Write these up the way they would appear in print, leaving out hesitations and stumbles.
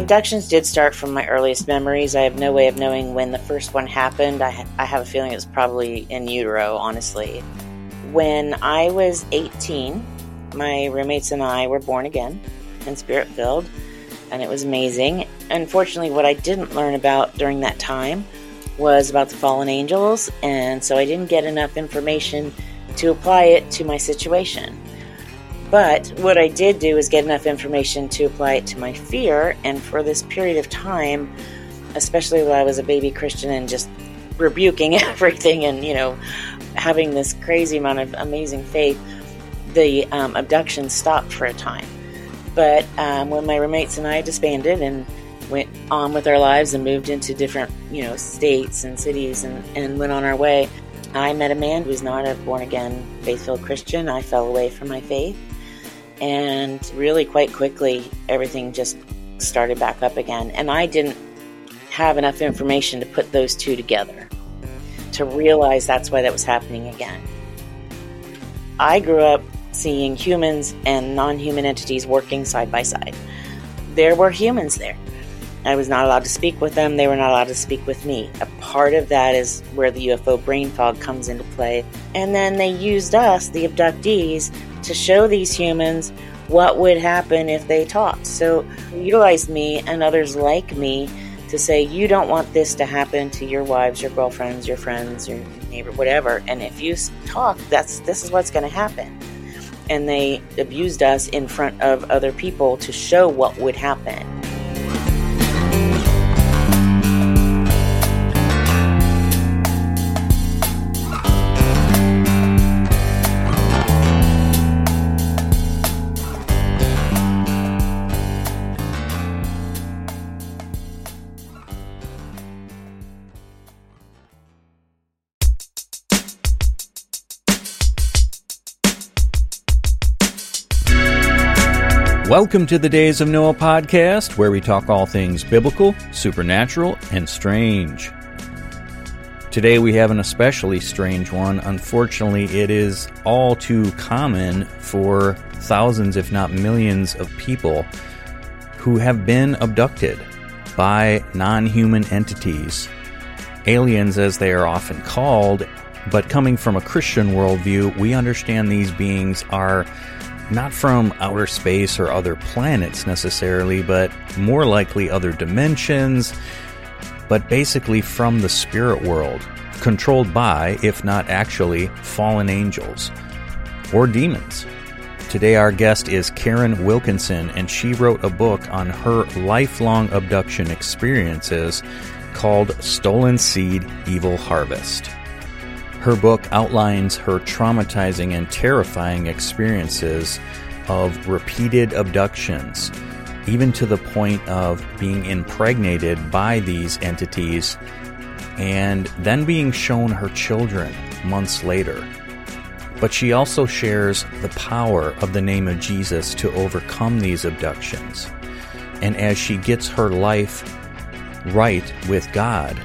abductions did start from my earliest memories. I have no way of knowing when the first one happened. I have a feeling it was probably in utero, honestly. When I was 18, my roommates and I were born again and spirit-filled, and it was amazing. Unfortunately, what I didn't learn about during that time was about the fallen angels, and so I didn't get enough information to apply it to my situation. But what I did do is get enough information to apply it to my fear, and for this period of time, especially while I was a baby Christian and just rebuking everything and, having this crazy amount of amazing faith, the abduction stopped for a time. But when my roommates and I disbanded and went on with our lives and moved into different, states and cities and went on our way, I met a man who was not a born-again, faith-filled Christian. I fell away from my faith. And really quite quickly, everything just started back up again. And I didn't have enough information to put those two together to realize that's why that was happening again. I grew up seeing humans and non-human entities working side by side. There were humans there. I was not allowed to speak with them. They were not allowed to speak with me. A part of that is where the UFO brain fog comes into play. And then they used us, the abductees, to show these humans what would happen if they talked. So they utilized me and others like me to say, you don't want this to happen to your wives, your girlfriends, your friends, your neighbor, whatever. And if you talk, this is what's going to happen. And they abused us in front of other people to show what would happen. Welcome to the Days of Noah podcast, where we talk all things biblical, supernatural, and strange. Today we have an especially strange one. Unfortunately, it is all too common for thousands, if not millions, of people who have been abducted by non-human entities, aliens as they are often called. But coming from a Christian worldview, we understand these beings are not from outer space or other planets necessarily, but more likely other dimensions, but basically from the spirit world, controlled by, if not actually, fallen angels or demons. Today our guest is Karen Wilkinson, and she wrote a book on her lifelong abduction experiences called Stolen Seed, Evil Harvest. Her book outlines her traumatizing and terrifying experiences of repeated abductions, even to the point of being impregnated by these entities and then being shown her children months later. But she also shares the power of the name of Jesus to overcome these abductions. And as she gets her life right with God,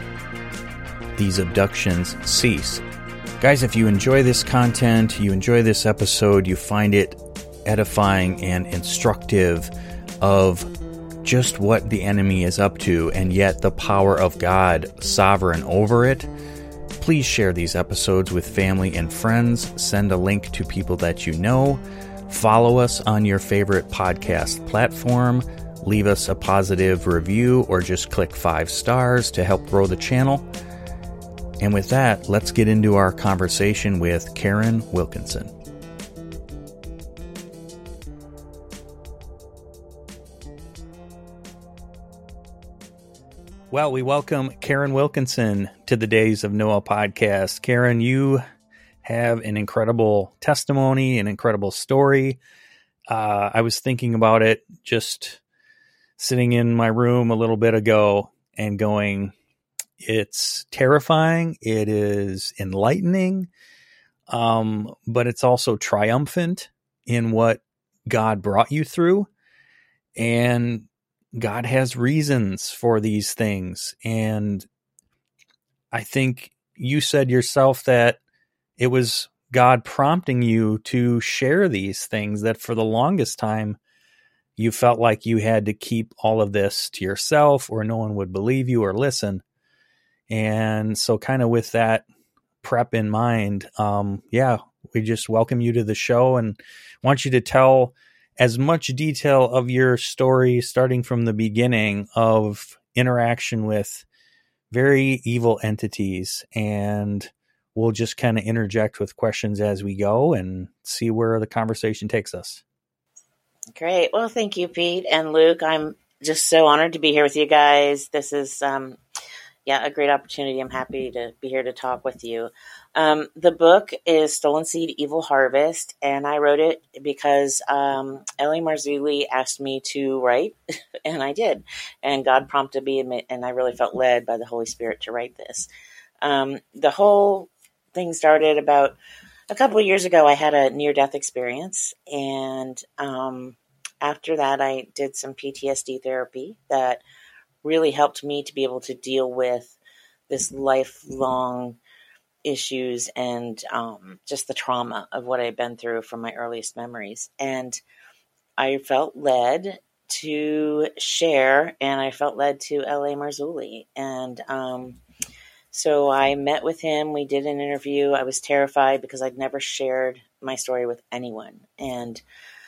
these abductions cease. Guys, if you enjoy this content, you enjoy this episode, you find it edifying and instructive of just what the enemy is up to, and yet the power of God sovereign over it, please share these episodes with family and friends. Send a link to people that you know. Follow us on your favorite podcast platform. Leave us a positive review or just click 5 stars to help grow the channel. And with that, let's get into our conversation with Karen Wilkinson. Well, we welcome Karen Wilkinson to the Days of Noah podcast. Karen, you have an incredible testimony, an incredible story. I was thinking about it just sitting in my room a little bit ago and going, it's terrifying, it is enlightening, but it's also triumphant in what God brought you through. And God has reasons for these things. And I think you said yourself that it was God prompting you to share these things, that for the longest time, you felt like you had to keep all of this to yourself or no one would believe you or listen. And so kind of with that prep in mind, we just welcome you to the show and want you to tell as much detail of your story, starting from the beginning of interaction with very evil entities. And we'll just kind of interject with questions as we go and see where the conversation takes us. Great. Well, thank you, Pete and Luke. I'm just so honored to be here with you guys. This is, a great opportunity. I'm happy to be here to talk with you. The book is Stolen Seed, Evil Harvest, and I wrote it because L.A. Marzulli asked me to write, and I did. And God prompted me, and I really felt led by the Holy Spirit to write this. The whole thing started about a couple of years ago. I had a near-death experience, and after that, I did some PTSD therapy that really helped me to be able to deal with this lifelong issues and just the trauma of what I'd been through from my earliest memories. And I felt led to share, and I felt led to L.A. Marzulli. And so I met with him. We did an interview. I was terrified because I'd never shared my story with anyone. And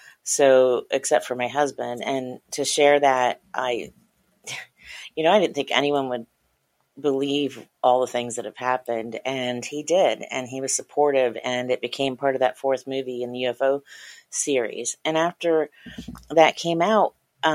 so, except for my husband. And to share that, I didn't think anyone would believe all the things that have happened. And he did. And he was supportive. And it became part of that fourth movie in the UFO series. And after that came out,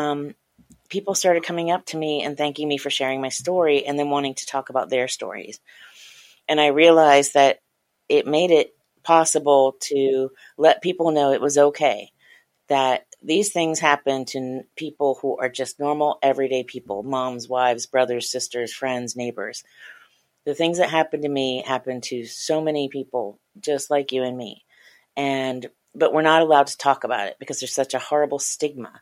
people started coming up to me and thanking me for sharing my story and then wanting to talk about their stories. And I realized that it made it possible to let people know it was okay, that these things happen to people who are just normal, everyday people, moms, wives, brothers, sisters, friends, neighbors. The things that happened to me happened to so many people just like you and me. But we're not allowed to talk about it because there's such a horrible stigma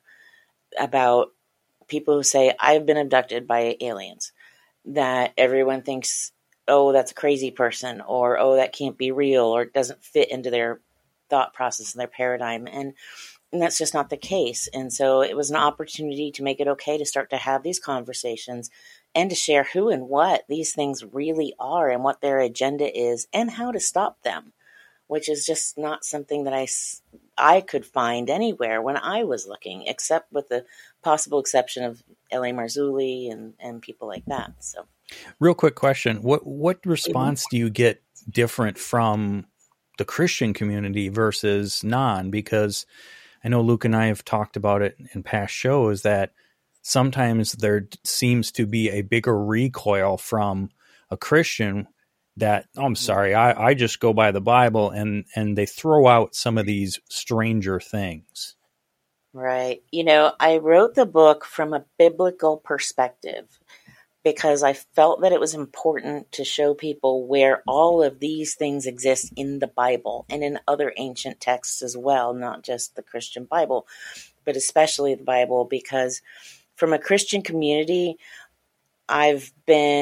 about people who say, I've been abducted by aliens, that everyone thinks, oh, that's a crazy person, or, oh, that can't be real, or it doesn't fit into their thought process and their paradigm. And that's just not the case. And so it was an opportunity to make it okay to start to have these conversations and to share who and what these things really are and what their agenda is and how to stop them, which is just not something that I could find anywhere when I was looking, except with the possible exception of L.A. Marzulli and people like that. So, real quick question. What response do you get different from the Christian community versus non? Because I know Luke and I have talked about it in past shows that sometimes there seems to be a bigger recoil from a Christian that, oh, I'm sorry, I just go by the Bible, and they throw out some of these stranger things. Right. I wrote the book from a biblical perspective because I felt that it was important to show people where all of these things exist in the Bible and in other ancient texts as well, not just the Christian Bible, but especially the Bible, because from a Christian community, I've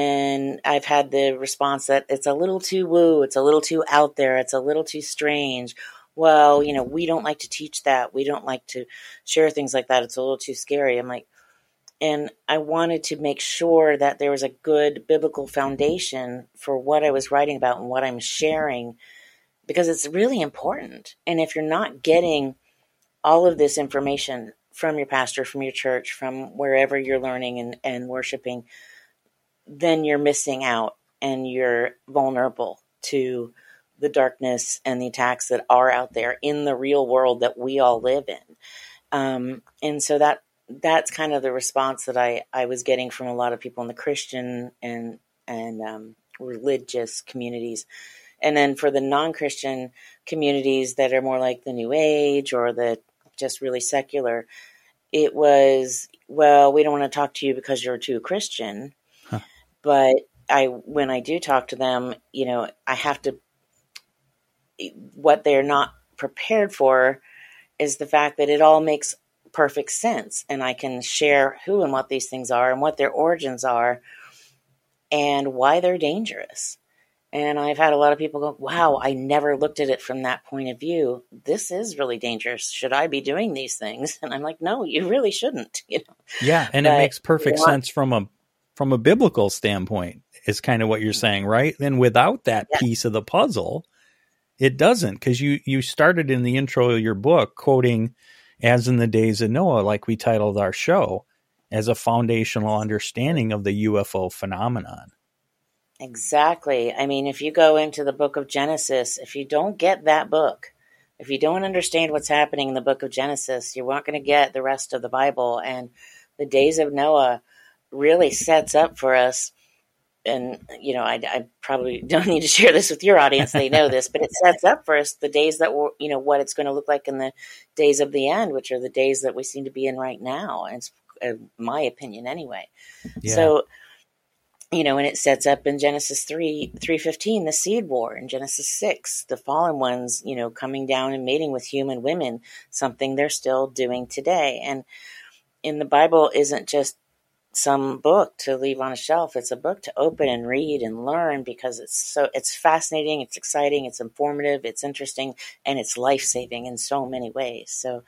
had the response that it's a little too woo, it's a little too out there, it's a little too strange. Well, we don't like to teach that. We don't like to share things like that. It's a little too scary. I'm like, and I wanted to make sure that there was a good biblical foundation for what I was writing about and what I'm sharing, because it's really important. And if you're not getting all of this information from your pastor, from your church, from wherever you're learning and worshiping, then you're missing out and you're vulnerable to the darkness and the attacks that are out there in the real world that we all live in. And so that's kind of the response that I was getting from a lot of people in the Christian and religious communities. And then for the non-Christian communities that are more like the New Age or the just really secular, it was, well, we don't want to talk to you because you're too Christian. Huh. But when I do talk to them, I have to, what they're not prepared for is the fact that it all makes perfect sense. And I can share who and what these things are and what their origins are and why they're dangerous. And I've had a lot of people go, wow, I never looked at it from that point of view. This is really dangerous. Should I be doing these things? And I'm like, no, you really shouldn't. Yeah, and it But makes perfect sense from a biblical standpoint, is kind of what you're saying, right? And without that piece of the puzzle, it doesn't, because you started in the intro of your book quoting "As in the Days of Noah," like we titled our show, as a foundational understanding of the UFO phenomenon. Exactly. I mean, if you go into the book of Genesis, if you don't get that book, if you don't understand what's happening in the book of Genesis, you aren't going to get the rest of the Bible. And the days of Noah really sets up for us. And, I probably don't need to share this with your audience. They know this, but it sets up for us the days that were, what it's going to look like in the days of the end, which are the days that we seem to be in right now. And it's my opinion anyway. Yeah. So, and it sets up in Genesis 3:15, the seed war, in Genesis 6, the fallen ones, coming down and mating with human women, something they're still doing today. And in the Bible isn't just some book to leave on a shelf. It's a book to open and read and learn, because it's fascinating, it's exciting, it's informative, it's interesting, and it's life-saving in so many ways. So,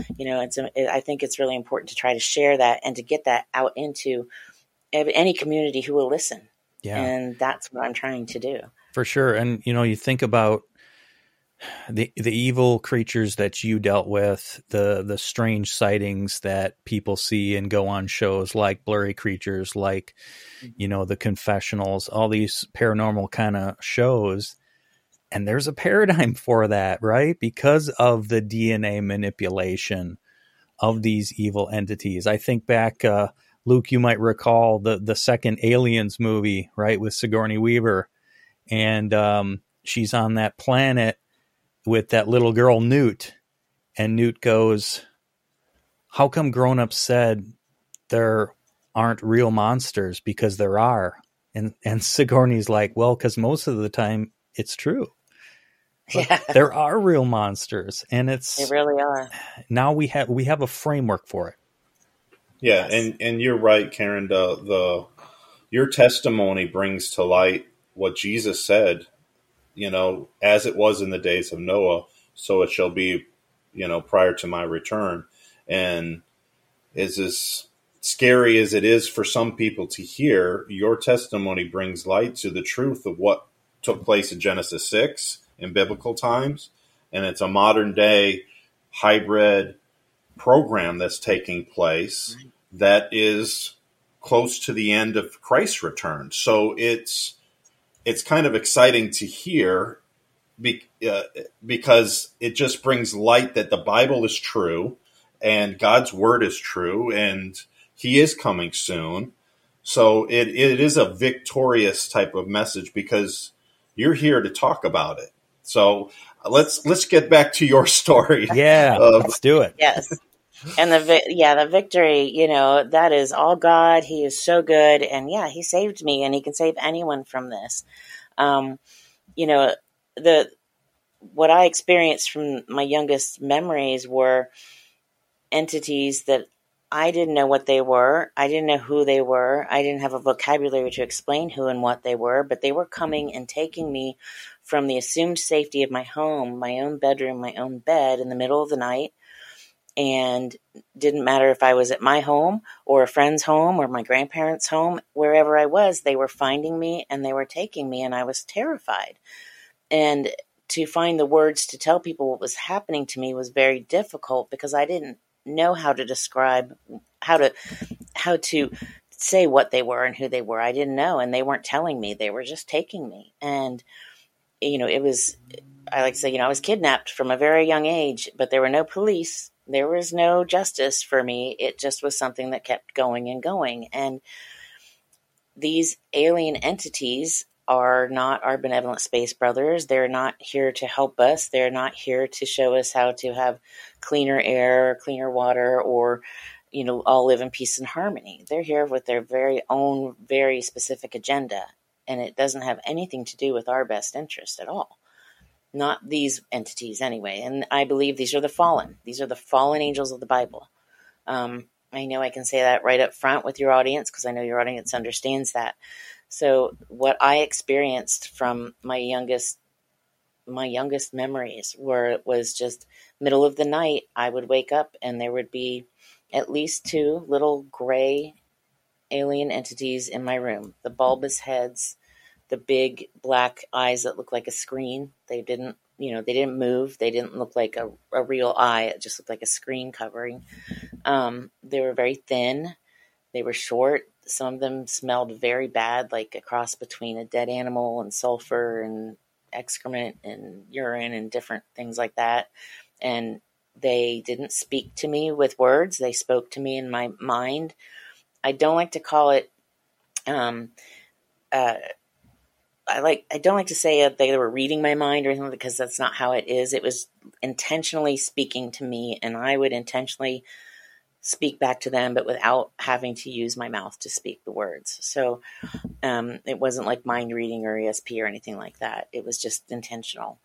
I think it's really important to try to share that and to get that out into any community who will listen. Yeah. And that's what I'm trying to do. For sure. And, you think about the evil creatures that you dealt with, the strange sightings that people see and go on shows like Blurry Creatures, like, the Confessionals, all these paranormal kind of shows. And there's a paradigm for that, right? Because of the DNA manipulation of these evil entities. I think back, Luke, you might recall the second Aliens movie, right, with Sigourney Weaver. And she's on that planet with that little girl, Newt. And Newt goes, how come grown-ups said there aren't real monsters? Because there are. And Sigourney's like, well, because most of the time it's true. Yeah. There are real monsters. And they really are. Now we have a framework for it. Yeah, and you're right, Karen. Your testimony brings to light what Jesus said, as it was in the days of Noah, so it shall be, prior to my return. And as scary as it is for some people to hear, your testimony brings light to the truth of what took place in Genesis 6 in biblical times. And it's a modern day hybrid program that's taking place that is close to the end of Christ's return. So it's kind of exciting to hear because it just brings light that the Bible is true and God's word is true and he is coming soon. So it is a victorious type of message because you're here to talk about it. So let's get back to your story. Yeah, let's do it. Yes. And the victory, that is all God. He is so good. And he saved me and he can save anyone from this. What I experienced from my youngest memories were entities that I didn't know what they were. I didn't know who they were. I didn't have a vocabulary to explain who and what they were, but they were coming and taking me from the assumed safety of my home, my own bedroom, my own bed in the middle of the night. And didn't matter if I was at my home or a friend's home or my grandparents' home, wherever I was, they were finding me and they were taking me, and I was terrified. And to find the words to tell people what was happening to me was very difficult because I didn't know how to describe, how to say what they were and who they were. I didn't know, and they weren't telling me. They were just taking me. And, it was, I like to say, I was kidnapped from a very young age, but there were no police. There was no justice for me. It just was something that kept going and going. And these alien entities are not our benevolent space brothers. They're not here to help us. They're not here to show us how to have cleaner air, cleaner water, or, all live in peace and harmony. They're here with their very own, very specific agenda. And it doesn't have anything to do with our best interest at all. Not these entities anyway. And I believe these are the fallen. These are the fallen angels of the Bible. I know I can say that right up front with your audience because I know your audience understands that. So what I experienced from my youngest memories was just middle of the night. I would wake up and there would be at least two little gray alien entities in my room. The bulbous heads, the big black eyes that looked like a screen. They didn't move. They didn't look like a real eye. It just looked like a screen covering. They were very thin. They were short. Some of them smelled very bad, like a cross between a dead animal and sulfur and excrement and urine and different things like that. And they didn't speak to me with words. They spoke to me in my mind. I don't like to call it, I don't like to say they were reading my mind or anything, because that's not how it is. It was intentionally speaking to me, and I would intentionally speak back to them, but without having to use my mouth to speak the words. So it wasn't like mind reading or ESP or anything like that. It was just intentional.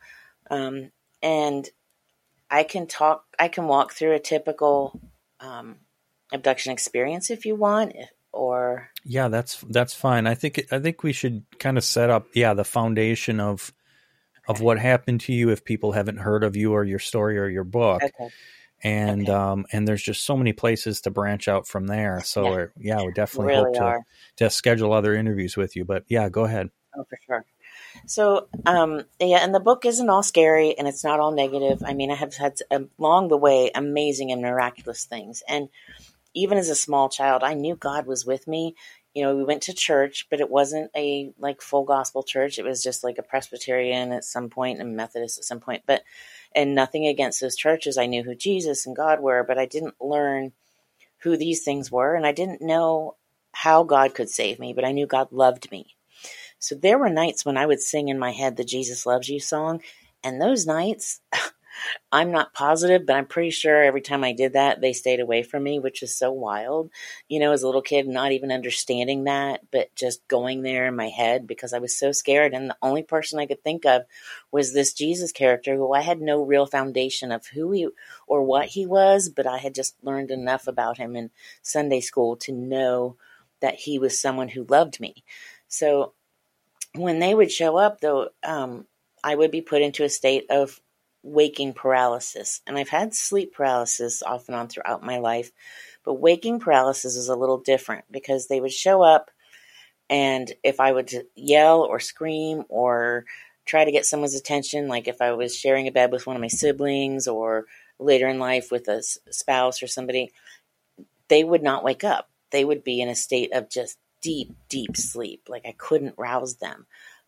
And I can walk through a typical abduction experience if you want, or yeah, that's fine. I think we should kind of set up the foundation of what happened to you if people haven't heard of you or your story or your book. Okay. And and there's just so many places to branch out from there. So we definitely really hope to schedule other interviews with you. But go ahead. Oh, for sure. So and the book isn't all scary and it's not all negative. I mean, I have had along the way amazing and miraculous things. And even as a small child, I knew God was with me. We went to church, but it wasn't a full gospel church. It was just like a Presbyterian at some point and a Methodist at some point. And nothing against those churches. I knew who Jesus and God were, but I didn't learn who these things were. And I didn't know how God could save me, but I knew God loved me. So there were nights when I would sing in my head the Jesus Loves You song. And those nights, I'm not positive, but I'm pretty sure every time I did that, they stayed away from me, which is so wild. As a little kid, not even understanding that, but just going there in my head because I was so scared. And the only person I could think of was this Jesus character who I had no real foundation of who he or what he was, but I had just learned enough about him in Sunday school to know that he was someone who loved me. So when they would show up, though, I would be put into a state of waking paralysis. And I've had sleep paralysis off and on throughout my life, but waking paralysis is a little different because they would show up, and if I would yell or scream or try to get someone's attention, like if I was sharing a bed with one of my siblings or later in life with a spouse or somebody, they would not wake up. They would be in a state of just deep, deep sleep. Like I couldn't rouse them.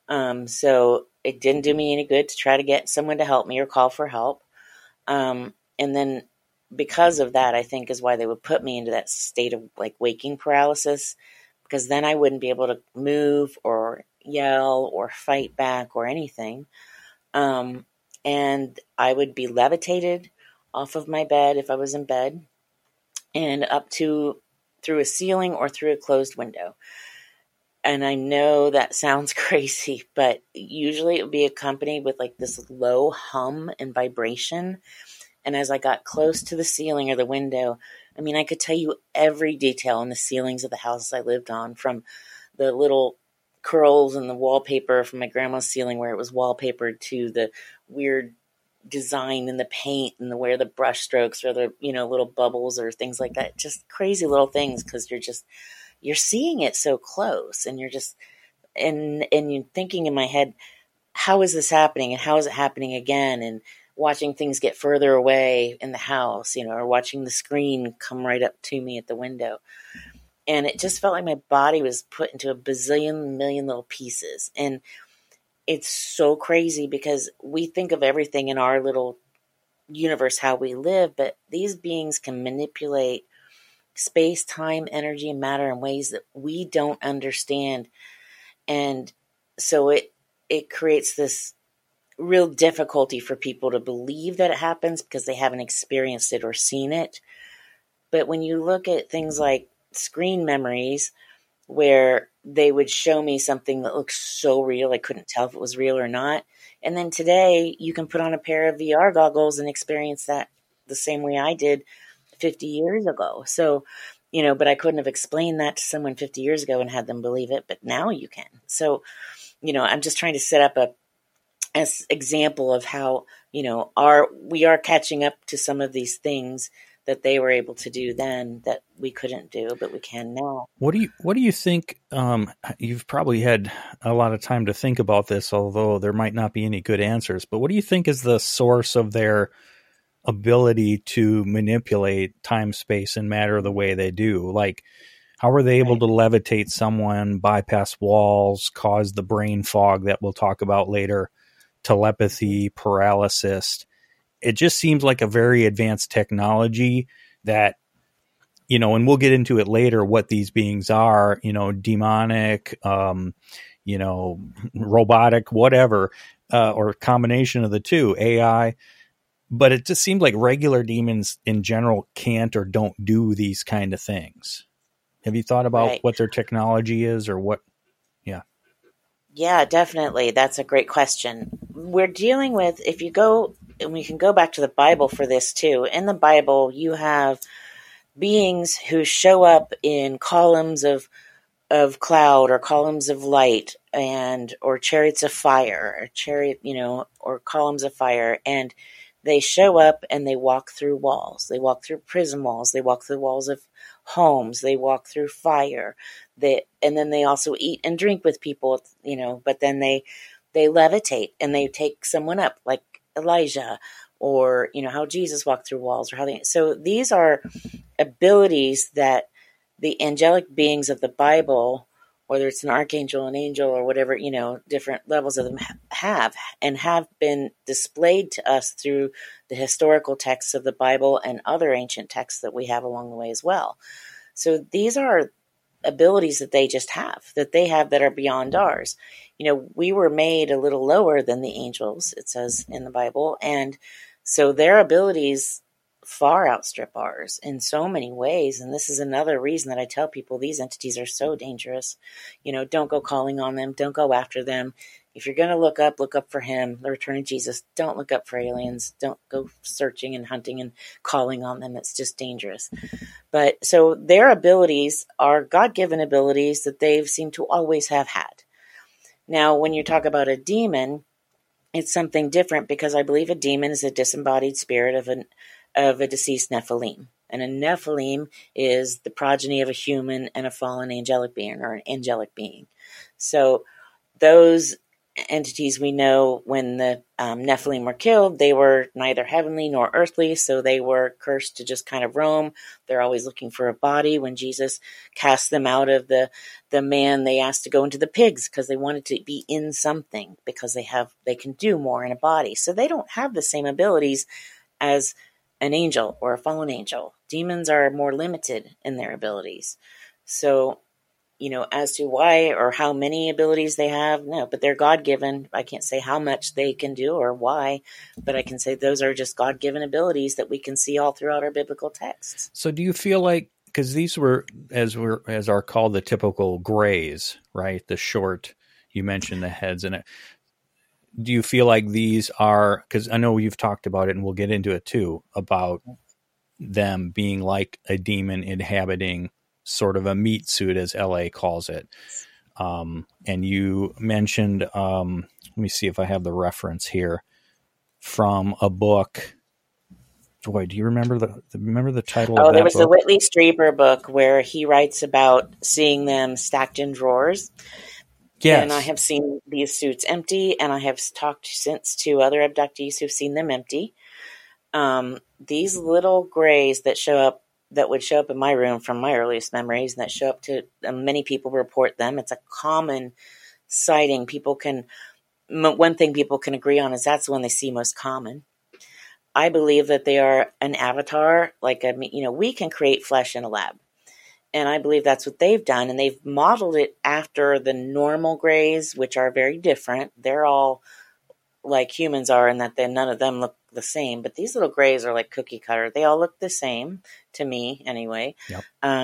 So it didn't do me any good to try to get someone to help me or call for help. And then because of that, I think is why they would put me into that state of waking paralysis, because then I wouldn't be able to move or yell or fight back or anything. And I would be levitated off of my bed if I was in bed and up to through a ceiling or through a closed window. And I know that sounds crazy, but usually it would be accompanied with this low hum and vibration. And as I got close to the ceiling or the window, I mean, I could tell you every detail in the ceilings of the houses I lived on, from the little curls in the wallpaper from my grandma's ceiling where it was wallpapered to the weird design in the paint and where the brush strokes or the, little bubbles or things like that. Just crazy little things because you're seeing it so close, and you're just, and you're thinking in my head, how is this happening? And how is it happening again? And watching things get further away in the house, or watching the screen come right up to me at the window. And it just felt like my body was put into a bazillion million little pieces. And it's so crazy because we think of everything in our little universe, how we live, but these beings can manipulate space, time, energy, and matter in ways that we don't understand. And so it creates this real difficulty for people to believe that it happens because they haven't experienced it or seen it. But when you look at things like screen memories, where they would show me something that looks so real, I couldn't tell if it was real or not. And then today you can put on a pair of VR goggles and experience that the same way I did 50 years ago. So but I couldn't have explained that to someone 50 years ago and had them believe it, but now you can. So, I'm just trying to set up an example of how, we are catching up to some of these things that they were able to do then that we couldn't do, but we can now. What do you think? You've probably had a lot of time to think about this, although there might not be any good answers. But what do you think is the source of their ability to manipulate time, space, and matter the way they do? Like, how are they able to levitate someone, bypass walls, cause the brain fog that we'll talk about later, telepathy, paralysis? It just seems like a very advanced technology that, and we'll get into it later, what these beings are, demonic, robotic, whatever, or a combination of the two, AI. But it just seems like regular demons in general can't or don't do these kind of things. Have you thought about what their technology is or what? Yeah. Yeah, definitely. That's a great question. We're dealing with, if you go, and we can go back to the Bible for this too. In the Bible, you have beings who show up in columns of cloud or columns of light or chariots of fire, or columns of fire. And they show up and they walk through walls. They walk through prison walls. They walk through walls of homes. They walk through fire. And then they also eat and drink with people, but then they levitate and they take someone up like Elijah, or, how Jesus walked through walls, or so these are abilities that the angelic beings of the Bible, whether it's an archangel, an angel, or whatever, different levels of them have been displayed to us through the historical texts of the Bible and other ancient texts that we have along the way as well. So these are abilities that they just have, that are beyond ours. We were made a little lower than the angels, it says in the Bible. And so their abilities far outstrip ours in so many ways. And this is another reason that I tell people these entities are so dangerous. Don't go calling on them. Don't go after them. If you're going to look up for him, the return of Jesus. Don't look up for aliens. Don't go searching and hunting and calling on them. It's just dangerous. But so their abilities are God-given abilities that they've seemed to always have had. Now, when you talk about a demon, it's something different, because I believe a demon is a disembodied spirit of a deceased Nephilim. And a Nephilim is the progeny of a human and a fallen angelic being, or an angelic being. So those entities, we know when the Nephilim were killed, they were neither heavenly nor earthly, so they were cursed to just kind of roam. They're always looking for a body. When Jesus cast them out of the man, they asked to go into the pigs because they wanted to be in something, because they can do more in a body. So they don't have the same abilities as an angel or a fallen angel. Demons are more limited in their abilities. So, as to why or how many abilities they have, no, but they're God-given. I can't say how much they can do or why, but I can say those are just God-given abilities that we can see all throughout our biblical texts. So do you feel like, because these were, as are called, the typical grays, right? The short, you mentioned the heads in it. Do you feel like these are, because I know you've talked about it and we'll get into it too, about them being like a demon inhabiting sort of a meat suit, as LA calls it. And you mentioned, let me see if I have the reference here, from a book. Boy, do you remember the title of that book? There was the Whitley Strieber book where he writes about seeing them stacked in drawers. Yes. And I have seen these suits empty, and I have talked since to other abductees who've seen them empty. These little grays that would show up in my room from my earliest memories, and that show up to many people report them. It's a common sighting. One thing people can agree on is that's the one they see most common. I believe that they are an avatar, we can create flesh in a lab. And I believe that's what they've done. And they've modeled it after the normal grays, which are very different. They're all like humans are, in that none of them look the same. But these little grays are like cookie cutter. They all look the same to me anyway. Yep.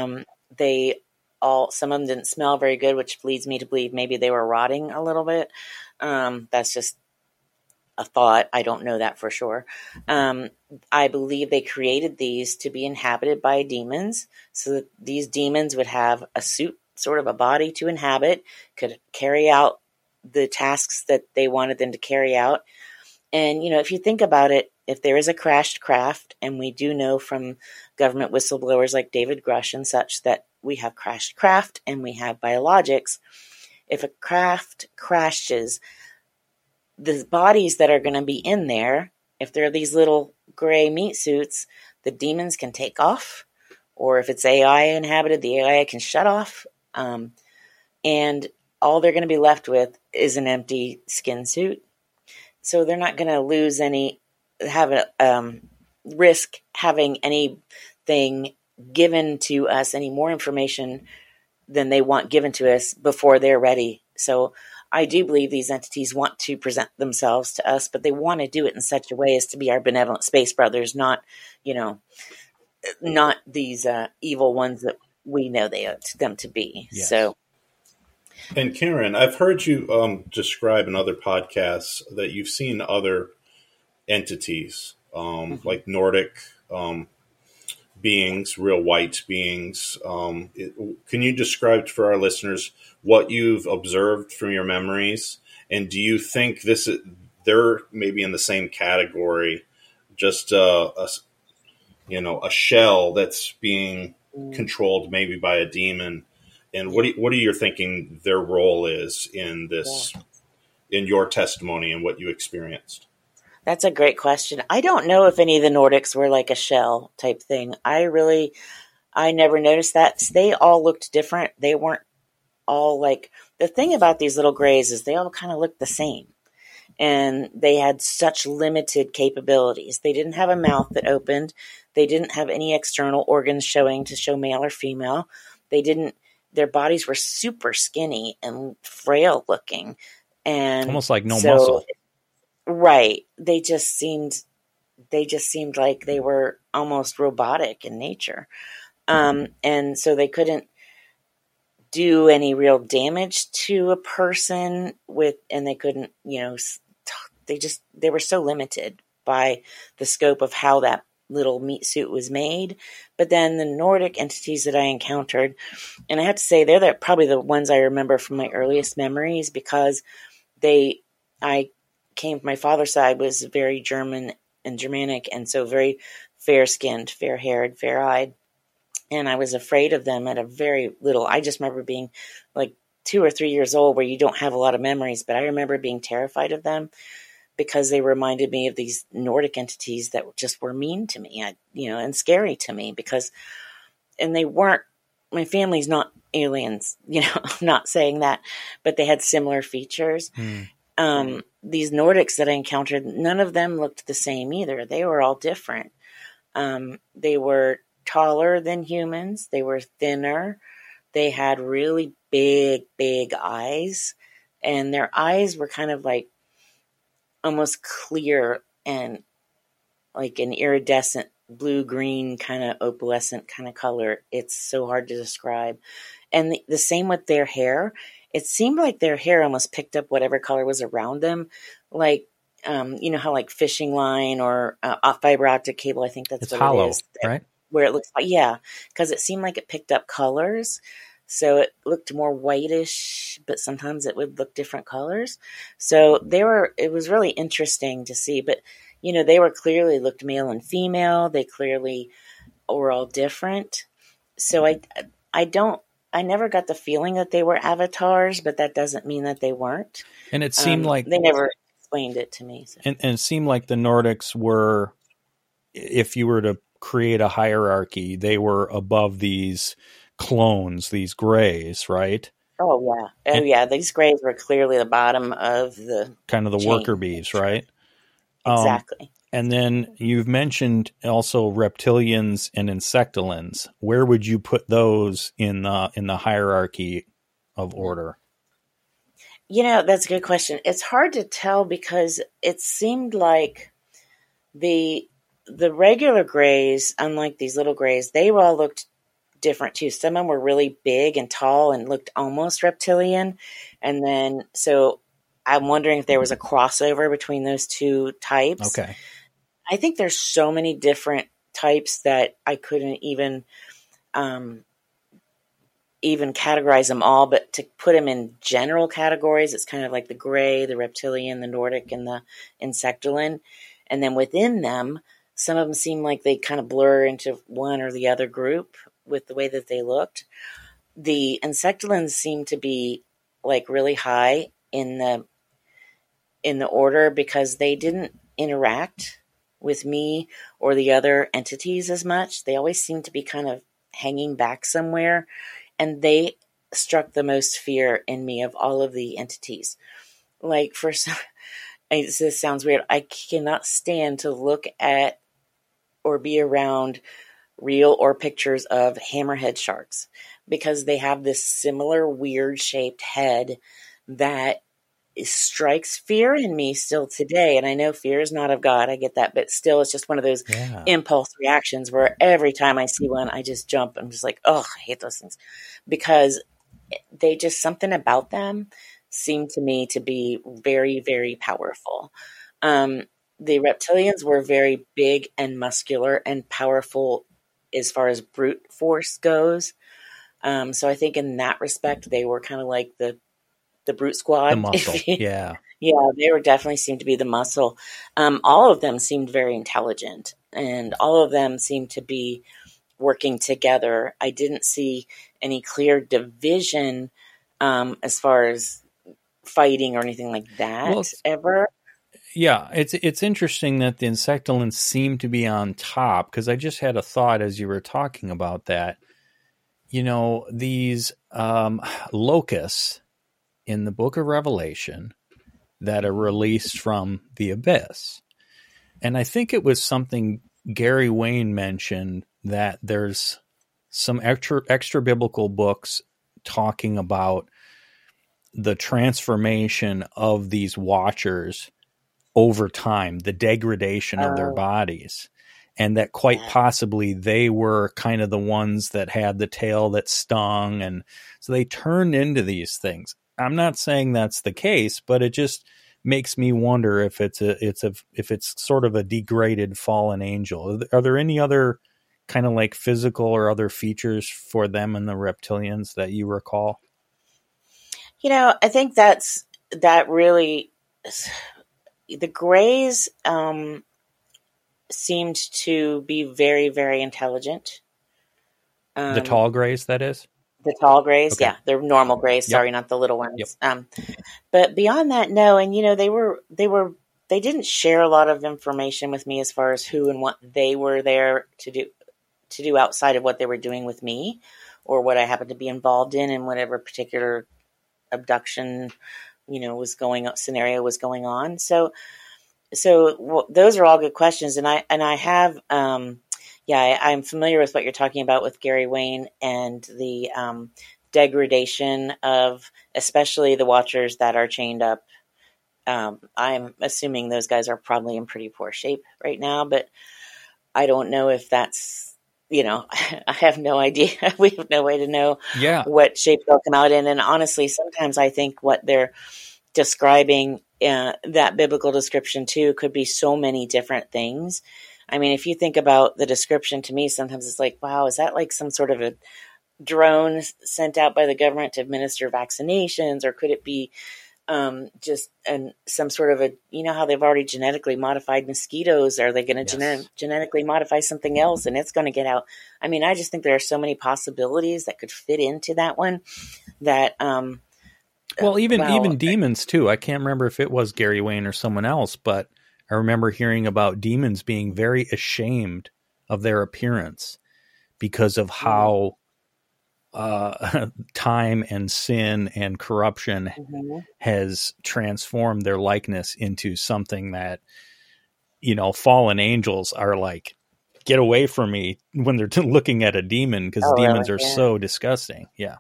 Some of them didn't smell very good, which leads me to believe maybe they were rotting a little bit. That's just a thought. I don't know that for sure. I believe they created these to be inhabited by demons, so that these demons would have a suit, sort of a body to inhabit, could carry out the tasks that they wanted them to carry out. And, if you think about it, if there is a crashed craft, and we do know from government whistleblowers like David Grush and such that we have crashed craft and we have biologics, if a craft crashes, the bodies that are going to be in there, if they're these little gray meat suits, the demons can take off, or if it's AI inhabited, the AI can shut off, and all they're going to be left with is an empty skin suit. So they're not going to risk having anything given to us, any more information than they want given to us before they're ready. So I do believe these entities want to present themselves to us, but they want to do it in such a way as to be our benevolent space brothers, not these evil ones that we know them to be. Yes. So. And Karen, I've heard you describe in other podcasts that you've seen other entities, like Nordic beings, real white beings. Can you describe for our listeners what you've observed from your memories? And do you think they're maybe in the same category, just a shell that's being controlled maybe by a demon? And what are you thinking their role is in this, in your testimony and what you experienced? That's a great question. I don't know if any of the Nordics were like a shell type thing. I never noticed that. They all looked different. They weren't all like, the thing about these little grays is they all kind of looked the same. And they had such limited capabilities. They didn't have a mouth that opened. They didn't have any external organs showing to show male or female. Their bodies were super skinny and frail looking. And almost like no muscle. Right. They just seemed like they were almost robotic in nature. And so they couldn't do any real damage to a person and they couldn't, they were so limited by the scope of how that little meat suit was made. But then the Nordic entities that I encountered, and I have to say they're probably the ones I remember from my earliest memories, because my father's side was very German and Germanic, and so very fair-skinned, fair-haired, fair-eyed. And I was afraid of them at a very little. I just remember being like 2 or 3 years old, where you don't have a lot of memories, but I remember being terrified of them because they reminded me of these Nordic entities that just were mean to me, and scary to me and they weren't, my family's not aliens, I'm not saying that, but they had similar features. These Nordics that I encountered, none of them looked the same either. They were all different. They were taller than humans. They were thinner. They had really big, big eyes, and their eyes were kind of like almost clear and like an iridescent blue-green kind of opalescent kind of color. It's so hard to describe. And the same with their hair. It seemed like their hair almost picked up whatever color was around them. Like, how like fishing line or fiber optic cable, I think that's it's what hollow, it is. right? Where it looks like, because it seemed like it picked up colors. So it looked more whitish, but sometimes it would look different colors. So it was really interesting to see, but they were clearly looked male and female. They clearly were all different. So I never got the feeling that they were avatars, but that doesn't mean that they weren't. And it seemed like they never explained it to me. So. And it seemed like the Nordics were, if you were to create a hierarchy, they were above these clones, these grays, right? Oh yeah. These grays were clearly the bottom of the kind of the worker bees, right? Exactly. And then you've mentioned also reptilians and insectilians. Where would you put those in the hierarchy of order? That's a good question. It's hard to tell because it seemed like the regular grays, unlike these little grays, they all looked different too. Some of them were really big and tall and looked almost reptilian. And then, so I'm wondering if there was a crossover between those two types. Okay. I think there's so many different types that I couldn't even categorize them all, but to put them in general categories, it's kind of like the gray, the reptilian, the Nordic, and the insectolan. And then within them, some of them seem like they kind of blur into one or the other group with the way that they looked. The insectolans seem to be like really high in the order because they didn't interact with me or the other entities as much. They always seem to be kind of hanging back somewhere, and they struck the most fear in me of all of the entities. Like, for some, this sounds weird, I cannot stand to look at or be around real or pictures of hammerhead sharks because they have this similar weird shaped head that strikes fear in me still today. And I know fear is not of God. I get that. But still, it's just one of those impulse reactions where every time I see one, I just jump. I'm just like, oh, I hate those things. Because they just, something about them seemed to me to be very, very powerful. The reptilians were very big and muscular and powerful as far as brute force goes. So I think in that respect, they were kind of like the brute squad. The muscle, yeah. Yeah, they were definitely seemed to be the muscle. All of them seemed very intelligent, and all of them seemed to be working together. I didn't see any clear division as far as fighting or anything like that ever. Yeah, it's interesting that the insectolans seem to be on top, because I just had a thought as you were talking about that. You know, these locusts in the book of Revelation that are released from the abyss. And I think it was something Gary Wayne mentioned, that there's some extra biblical books talking about the transformation of these watchers over time, the degradation of their bodies, and that quite possibly they were kind of the ones that had the tail that stung. And so they turned into these things. I'm not saying that's the case, but it just makes me wonder if it's sort of a degraded fallen angel. Are there any other kind of like physical or other features for them and the reptilians that you recall? You know, I think that really, the Greys seemed to be very, very intelligent. The tall Greys, that is? The tall Greys, okay. Yeah. They're normal Greys, sorry, not the little ones. Yep. But beyond that, no. And, you know, they didn't share a lot of information with me as far as who and what they were there to do outside of what they were doing with me, or what I happened to be involved in whatever particular abduction, you know, scenario was going on. So those are all good questions. And I have, I'm familiar with what you're talking about with Gary Wayne and the degradation of especially the watchers that are chained up. I'm assuming those guys are probably in pretty poor shape right now, but I don't know if that's, you know, I have no idea. We have no way to know what shape they'll come out in. And honestly, sometimes I think what they're describing, that biblical description too, could be so many different things. I mean, if you think about the description, to me, sometimes it's like, wow, is that like some sort of a drone sent out by the government to administer vaccinations? Or could it be just some sort of a, you know how they've already genetically modified mosquitoes? Are they going to genetically modify something else and it's going to get out? I mean, I just think there are so many possibilities that could fit into that one that, well, even demons too. I can't remember if it was Gary Wayne or someone else, but I remember hearing about demons being very ashamed of their appearance because of how time and sin and corruption has transformed their likeness into something that, you know, fallen angels are like, get away from me when they're looking at a demon, because demons are so disgusting. Yeah.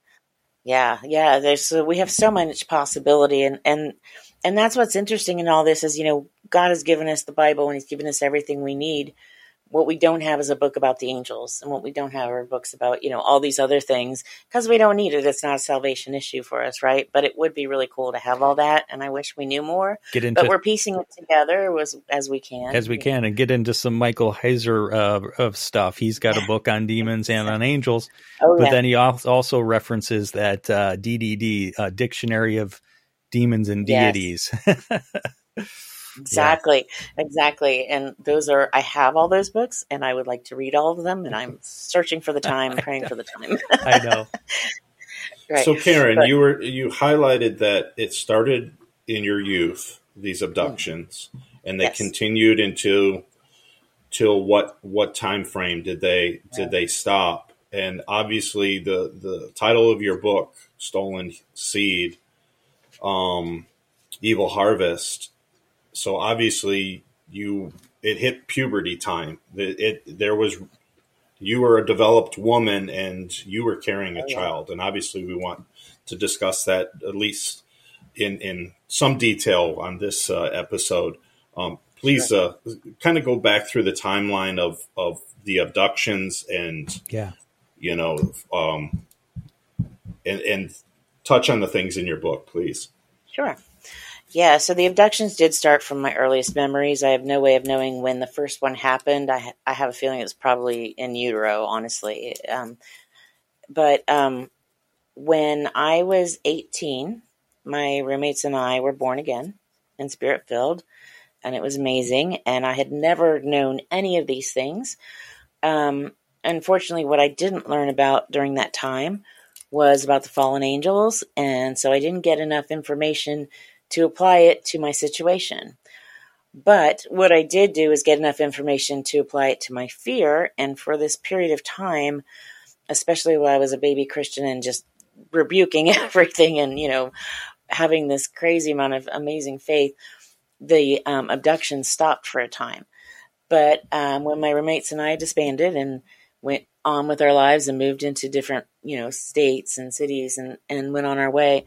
We have so much possibility, and that's what's interesting in all this is, you know, God has given us the Bible and He's given us everything we need, what we don't have is a book about the angels, and what we don't have are books about, all these other things, because we don't need it. It's not a salvation issue for us, right? But it would be really cool to have all that, and I wish we knew more. But we're piecing it together as we can. And get into some Michael Heiser of stuff. He's got a book on demons and on angels, but then he also references that DDD, Dictionary of Demons and Deities. Exactly. And I have all those books, and I would like to read all of them, and I'm searching for the time, praying for the time. I know. Right. So Karen, you highlighted that it started in your youth, these abductions, and they continued till what time frame did they stop? And obviously the title of your book, Stolen Seed, Evil Harvest. So obviously it hit puberty time. You were a developed woman and you were carrying a child. And obviously we want to discuss that at least in some detail on this episode. Please kind of go back through the timeline of the abductions and, and touch on the things in your book, please. Sure. Yeah, so the abductions did start from my earliest memories. I have no way of knowing when the first one happened. I have a feeling it was probably in utero, honestly. But when I was 18, my roommates and I were born again and spirit-filled, and it was amazing. And I had never known any of these things. Unfortunately, what I didn't learn about during that time was about the fallen angels, and so I didn't get enough information to apply it to my situation. But what I did do is get enough information to apply it to my fear. And for this period of time, especially while I was a baby Christian and just rebuking everything and, having this crazy amount of amazing faith, the abduction stopped for a time. But when my roommates and I disbanded and went on with our lives and moved into different, states and cities and went on our way,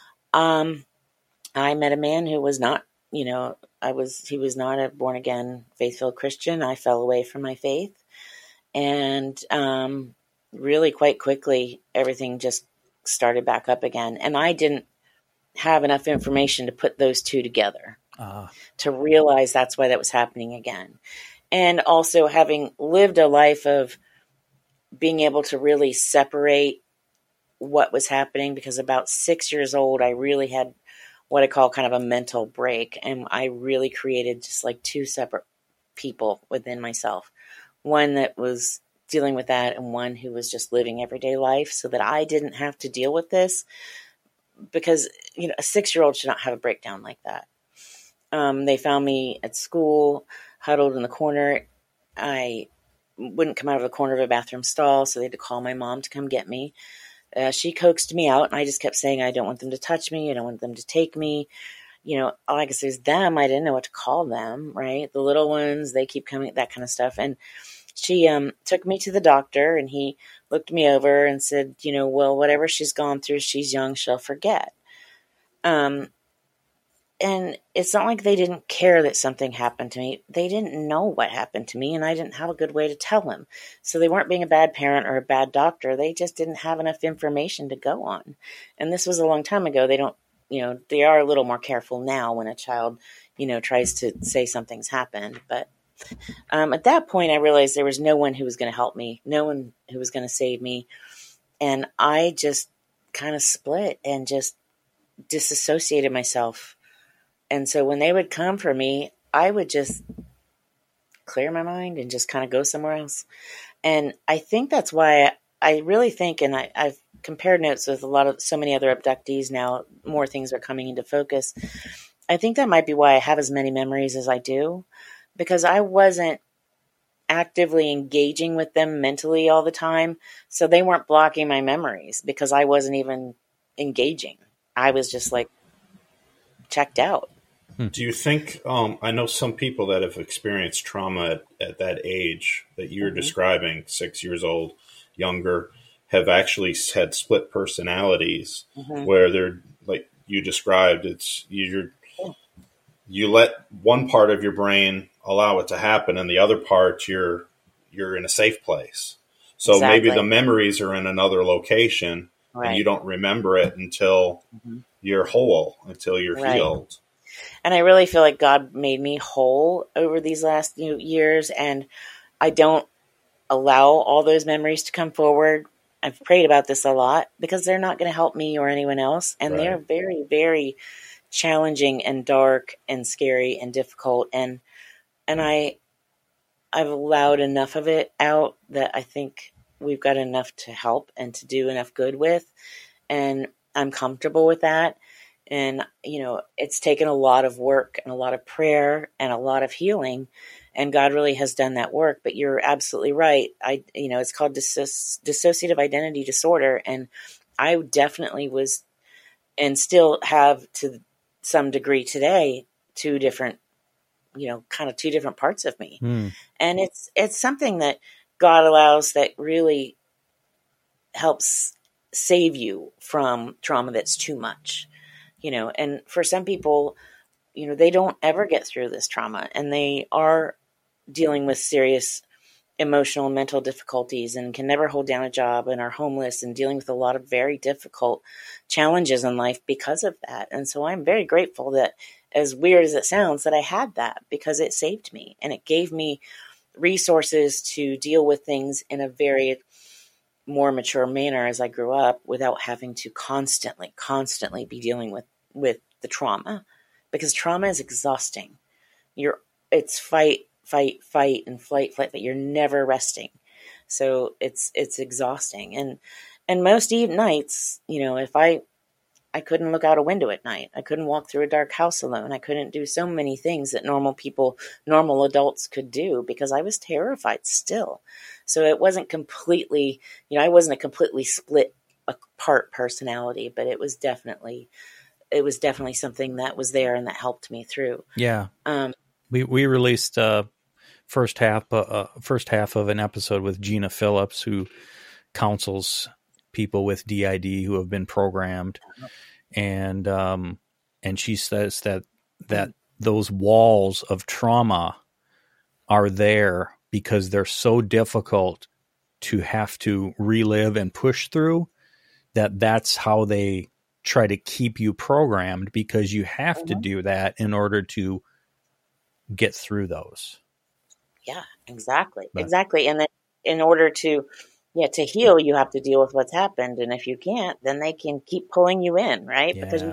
I met a man who was not, he was not a born again, faith-filled Christian. I fell away from my faith, and really quite quickly, everything just started back up again. And I didn't have enough information to put those two together to realize that's why that was happening again. And also having lived a life of being able to really separate what was happening, because about 6 years old, I really had what I call kind of a mental break. And I really created just like two separate people within myself. One that was dealing with that and one who was just living everyday life, so that I didn't have to deal with this, because, a 6-year-old should not have a breakdown like that. They found me at school, huddled in the corner. I wouldn't come out of the corner of a bathroom stall, so they had to call my mom to come get me. She coaxed me out, and I just kept saying, I don't want them to touch me. I don't want them to take me. All I could say is them. I didn't know what to call them, right? The little ones, they keep coming, that kind of stuff. And she took me to the doctor, and he looked me over and said, well, whatever she's gone through, she's young, she'll forget. And it's not like they didn't care that something happened to me. They didn't know what happened to me, and I didn't have a good way to tell them. So they weren't being a bad parent or a bad doctor. They just didn't have enough information to go on. And this was a long time ago. They don't, they are a little more careful now when a child, tries to say something's happened. But at that point, I realized there was no one who was going to help me, no one who was going to save me. And I just kind of split and just disassociated myself. And so when they would come for me, I would just clear my mind and just kind of go somewhere else. And I think that's why I really think, and I've compared notes with so many other abductees now, more things are coming into focus. I think that might be why I have as many memories as I do, because I wasn't actively engaging with them mentally all the time. So they weren't blocking my memories because I wasn't even engaging. I was just like checked out. Do you think, I know some people that have experienced trauma at that age that you're describing, 6 years old, younger, have actually had split personalities where they're, like you described, it's you let one part of your brain allow it to happen, and the other part you're you're in a safe place. So Exactly. maybe the memories are in another location, Right. and you don't remember it until you're whole, until you're Right. healed. And I really feel like God made me whole over these last years, and I don't allow all those memories to come forward. I've prayed about this a lot because they're not going to help me or anyone else, and they're very, very challenging and dark and scary and difficult. And I've allowed enough of it out that I think we've got enough to help and to do enough good with, and I'm comfortable with that. And, it's taken a lot of work and a lot of prayer and a lot of healing, and God really has done that work. But you're absolutely right. It's called dissociative identity disorder. And I definitely was, and still have to some degree today, two different parts of me. And it's something that God allows that really helps save you from trauma that's too much. And for some people, they don't ever get through this trauma, and they are dealing with serious emotional and mental difficulties and can never hold down a job and are homeless and dealing with a lot of very difficult challenges in life because of that. And so I'm very grateful that, as weird as it sounds, that I had that, because it saved me and it gave me resources to deal with things in a very more mature manner as I grew up, without having to constantly be dealing with the trauma, because trauma is exhausting. It's fight, and flight. You're never resting. So it's exhausting. And most nights, if I couldn't look out a window at night, I couldn't walk through a dark house alone. I couldn't do so many things that normal adults could do, because I was terrified still. So it wasn't completely, I wasn't a completely split apart personality, but it was definitely something that was there and that helped me through. Yeah. We released first half of an episode with Gina Phillips, who counsels people with DID who have been programmed, and she says that those walls of trauma are there because they're so difficult to have to relive and push through, that's how they try to keep you programmed, because you have to do that in order to get through those. Yeah, exactly. Exactly. And then in order to heal, you have to deal with what's happened. And if you can't, then they can keep pulling you in, right? Yeah. Because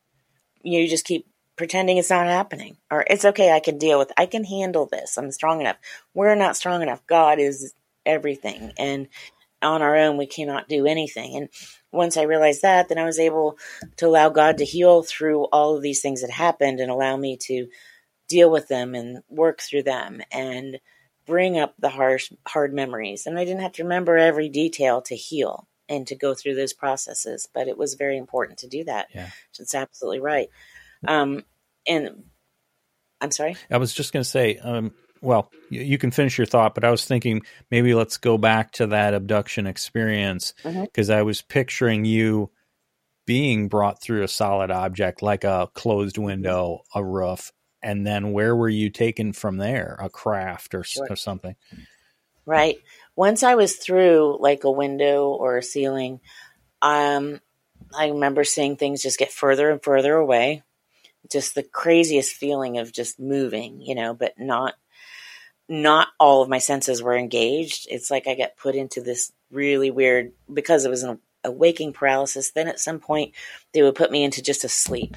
you just keep pretending it's not happening, or it's okay. I can handle this. I'm strong enough. We're not strong enough. God is everything. And on our own, we cannot do anything. And once I realized that, then I was able to allow God to heal through all of these things that happened, and allow me to deal with them and work through them and bring up the hard memories. And I didn't have to remember every detail to heal and to go through those processes, but it was very important to do that. Yeah. That's absolutely right. And I'm sorry? I was just going to say, well, you can finish your thought, but I was thinking maybe let's go back to that abduction experience, because I was picturing you being brought through a solid object like a closed window, a roof, and then where were you taken from there? A craft or something? Right. Once I was through like a window or a ceiling, I remember seeing things just get further and further away. Just the craziest feeling of just moving, but not all of my senses were engaged. It's like I got put into this really weird, because it was a waking paralysis. Then at some point they would put me into just a sleep.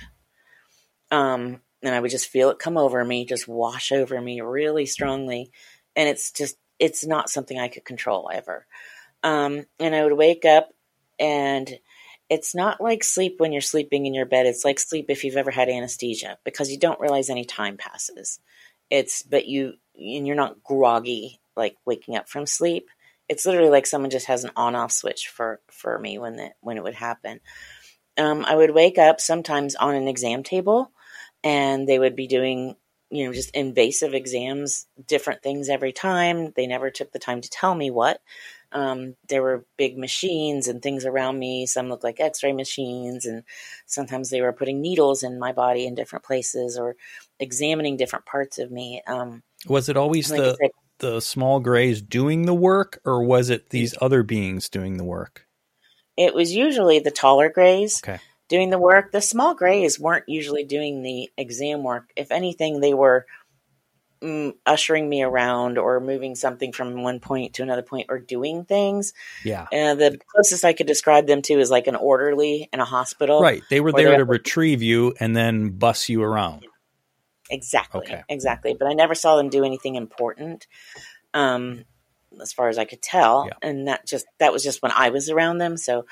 And I would just feel it come over me, just wash over me really strongly. And it's not something I could control ever. And I would wake up, and it's not like sleep when you're sleeping in your bed. It's like sleep if you've ever had anesthesia, because you don't realize any time passes. But you're not groggy, like waking up from sleep. It's literally like someone just has an on-off switch for me when it would happen. I would wake up sometimes on an exam table, and they would be doing, just invasive exams, different things every time. They never took the time to tell me what. There were big machines and things around me. Some looked like x-ray machines, and sometimes they were putting needles in my body in different places or examining different parts of me. Was it always the small grays doing the work, or was it these other beings doing the work? It was usually the taller grays Okay. doing the work. The small grays weren't usually doing the exam work. If anything, they were ushering me around or moving something from one point to another point or doing things. Yeah. And the closest I could describe them to is like an orderly in a hospital. Right. They were there to retrieve you and then bus you around. Exactly. Okay. Exactly. But I never saw them do anything important, as far as I could tell. Yeah. And that was just when I was around them. So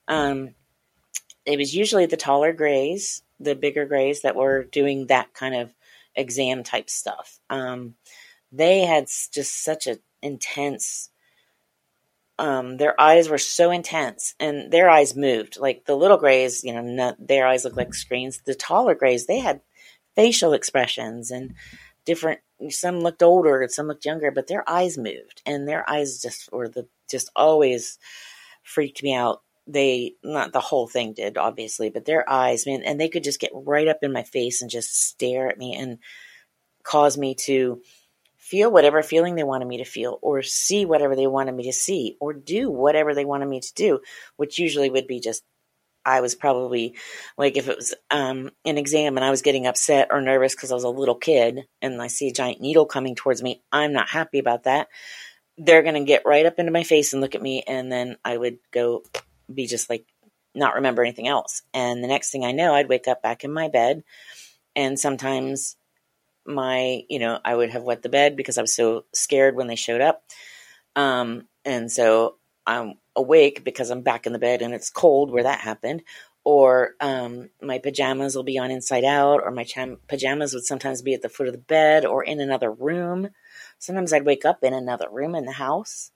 it was usually the taller grays, the bigger grays that were doing that kind of exam type stuff. They had just such an intense, their eyes were so intense and their eyes moved. Like the little grays, their eyes looked like screens. The taller grays, they had facial expressions and different, some looked older, some looked younger, but their eyes moved and their eyes just always freaked me out. Not the whole thing did, obviously, but their eyes, man, and they could just get right up in my face and just stare at me and cause me to feel whatever feeling they wanted me to feel, or see whatever they wanted me to see, or do whatever they wanted me to do, which usually would be just, I was probably, like if it was an exam and I was getting upset or nervous because I was a little kid and I see a giant needle coming towards me, I'm not happy about that. They're going to get right up into my face and look at me, and then I would go be just like not remember anything else. And the next thing I know, I'd wake up back in my bed, and sometimes I would have wet the bed because I was so scared when they showed up. And so I'm awake because I'm back in the bed and it's cold where that happened. Or my pajamas will be on inside out, or my pajamas would sometimes be at the foot of the bed or in another room. Sometimes I'd wake up in another room in the house.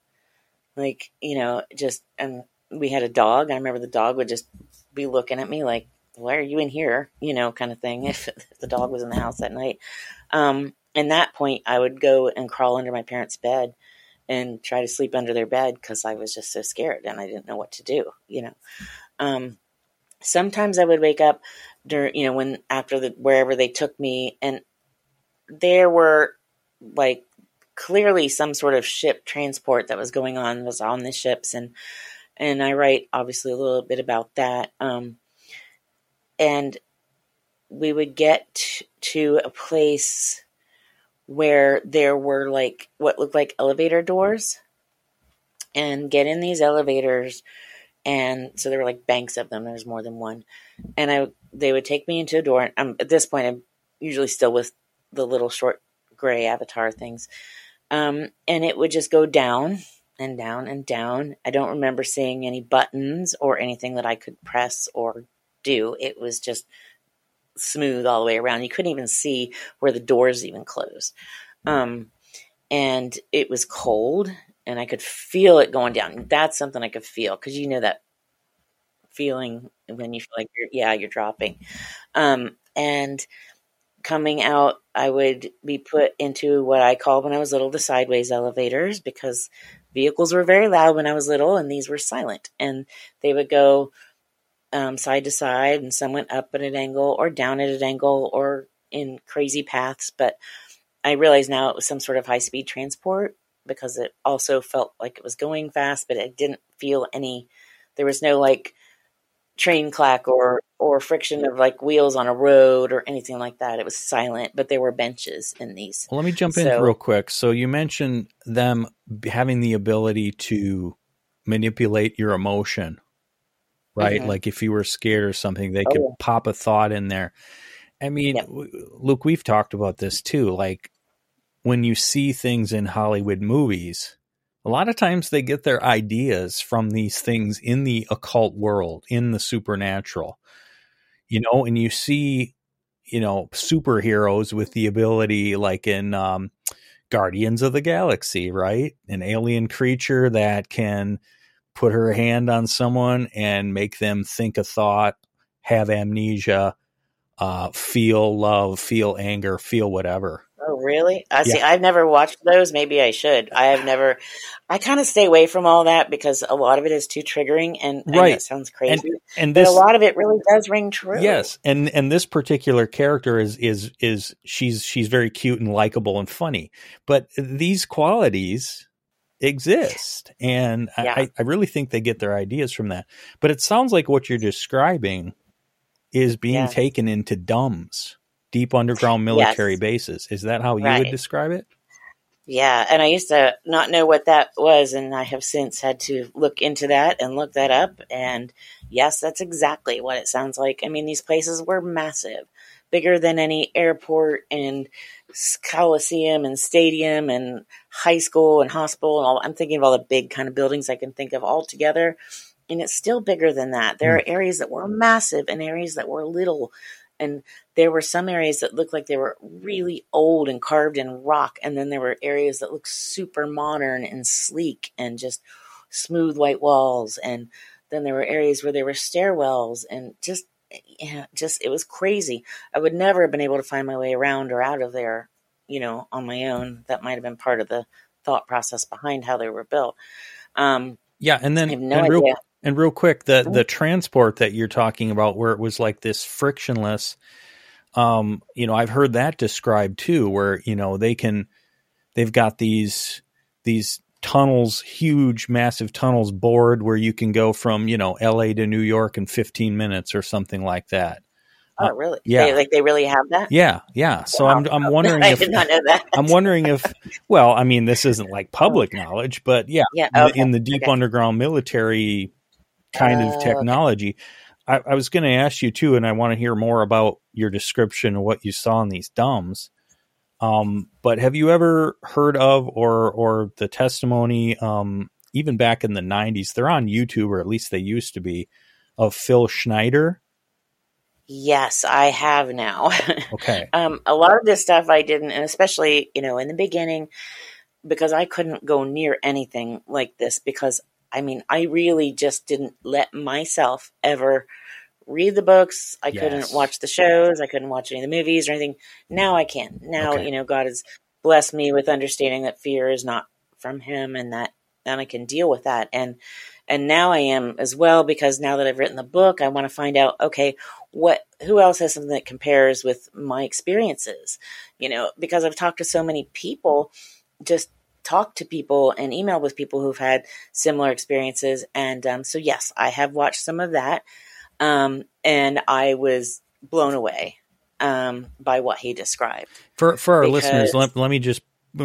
And we had a dog. I remember the dog would just be looking at me like, why are you in here? Kind of thing. If the dog was in the house that night. And that point I would go and crawl under my parents' bed and try to sleep under their bed because I was just so scared and I didn't know what to do, Sometimes I would wake up during, wherever they took me, and there were like clearly some sort of ship transport that was going on, was on the ships. And I write obviously a little bit about that. And we would get to a place where there were like what looked like elevator doors, and get in these elevators. And so there were like banks of them. There was more than one. And they would take me into a door. And at this point, I'm usually still with the little short gray avatar things. And it would just go down and down and down. I don't remember seeing any buttons or anything that I could press or do. It was just smooth all the way around. You couldn't even see where the doors even closed. And it was cold. And I could feel it going down. That's something I could feel, because that feeling when you feel like you're dropping. And coming out, I would be put into what I called when I was little the sideways elevators, because vehicles were very loud when I was little and these were silent. And they would go side to side, and some went up at an angle or down at an angle or in crazy paths. But I realize now it was some sort of high-speed transport, because it also felt like it was going fast, but it didn't feel there was no like train clack or friction of like wheels on a road or anything like that. It was silent, but there were benches in these. Well, let me jump in real quick. So you mentioned them having the ability to manipulate your emotion, right? Mm-hmm. Like if you were scared or something, they could pop a thought in there. I mean, Luke, we've talked about this too. Like, when you see things in Hollywood movies, a lot of times they get their ideas from these things in the occult world, in the supernatural, and you see, superheroes with the ability, like in Guardians of the Galaxy, right? An alien creature that can put her hand on someone and make them think a thought, have amnesia. feel love, feel anger, feel whatever. Oh, really? I see. Yeah. I've never watched those. Maybe I should. I kind of stay away from all that because a lot of it is too triggering, and I know Right. it sounds crazy, And but a this, lot of it really does ring true. yes, and this particular character is she's very cute and likable and funny, but these qualities exist, and Yeah. I really think they get their ideas from that. But it sounds like what you're describing is being Yes. taken into DUMBs, deep underground military Yes. bases. Is that how you would Right. describe it? Yeah, and I used to not know what that was, and I have since had to look into that and look that up. And yes, that's exactly what it sounds like. I mean, these places were massive, bigger than any airport and coliseum and stadium and high school and hospital and all. I'm thinking of all the big kind of buildings I can think of all together, and it's still bigger than that. There are areas that were massive and areas that were little. And there were some areas that looked like they were really old and carved in rock. And then there were areas that looked super modern and sleek and just smooth white walls. And then there were areas where there were stairwells and just, it was crazy. I would never have been able to find my way around or out of there, on my own. That might have been part of the thought process behind how they were built. Yeah, and then I have no idea. And real quick, the transport that you're talking about, where it was like this frictionless, I've heard that described too, where they've got these tunnels, huge, massive tunnels bored where you can go from LA to New York in 15 minutes or something like that. Oh, really? Yeah, they really have that. Yeah. So Wow. I'm wondering I if did not know that. I'm wondering if, well, I mean, this isn't like public knowledge, but yeah, Okay. in the deep underground military kind of technology. I was going to ask you too, and I want to hear more about your description of what you saw in these DUMBs. But have you ever heard of or the testimony, even back in the 90s, they're on YouTube, or at least they used to be, of Phil Schneider? Yes, I have now. Okay. A lot of this stuff I didn't, and especially, in the beginning, because I couldn't go near anything like this because, I really just didn't let myself ever read the books. I couldn't watch the shows. I couldn't watch any of the movies or anything. Now I can. Now, Okay. God has blessed me with understanding that fear is not from him and that I can deal with that. And now I am as well, because now that I've written the book, I want to find out, okay, who else has something that compares with my experiences? Because I've talked to so many people, just talked to people and emailed with people who've had similar experiences. And so, yes, I have watched some of that. And I was blown away by what he described. For our listeners, let me just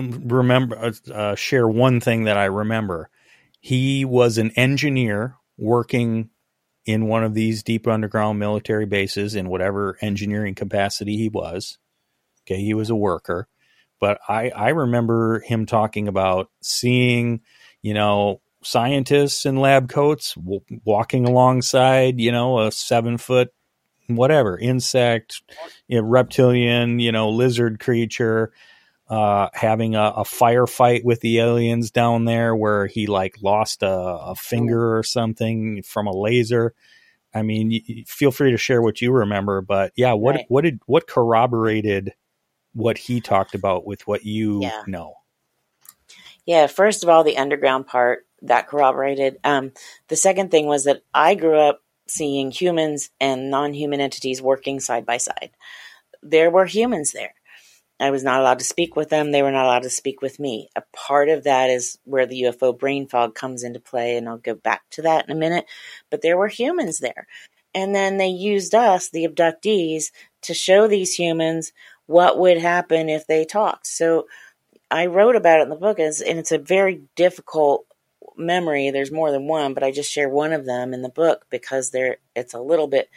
share one thing that I remember. He was an engineer working in one of these deep underground military bases in whatever engineering capacity he was. Okay, he was a worker. But I remember him talking about seeing, scientists in lab coats walking alongside, a 7-foot, whatever, insect, reptilian, lizard creature, having a firefight with the aliens down there where he lost a finger or something from a laser. I mean, feel free to share what you remember, but yeah, what corroborated what he talked about with what you know? Yeah, first of all, the underground part that corroborated. The second thing was that I grew up seeing humans and non-human entities working side by side. There were humans there. I was not allowed to speak with them. They were not allowed to speak with me. A part of that is where the UFO brain fog comes into play, and I'll go back to that in a minute. But there were humans there. And then they used us, the abductees, to show these humans what would happen if they talked. So I wrote about it in the book, and it's a very difficult memory. There's more than one, but I just share one of them in the book because it's a little bit,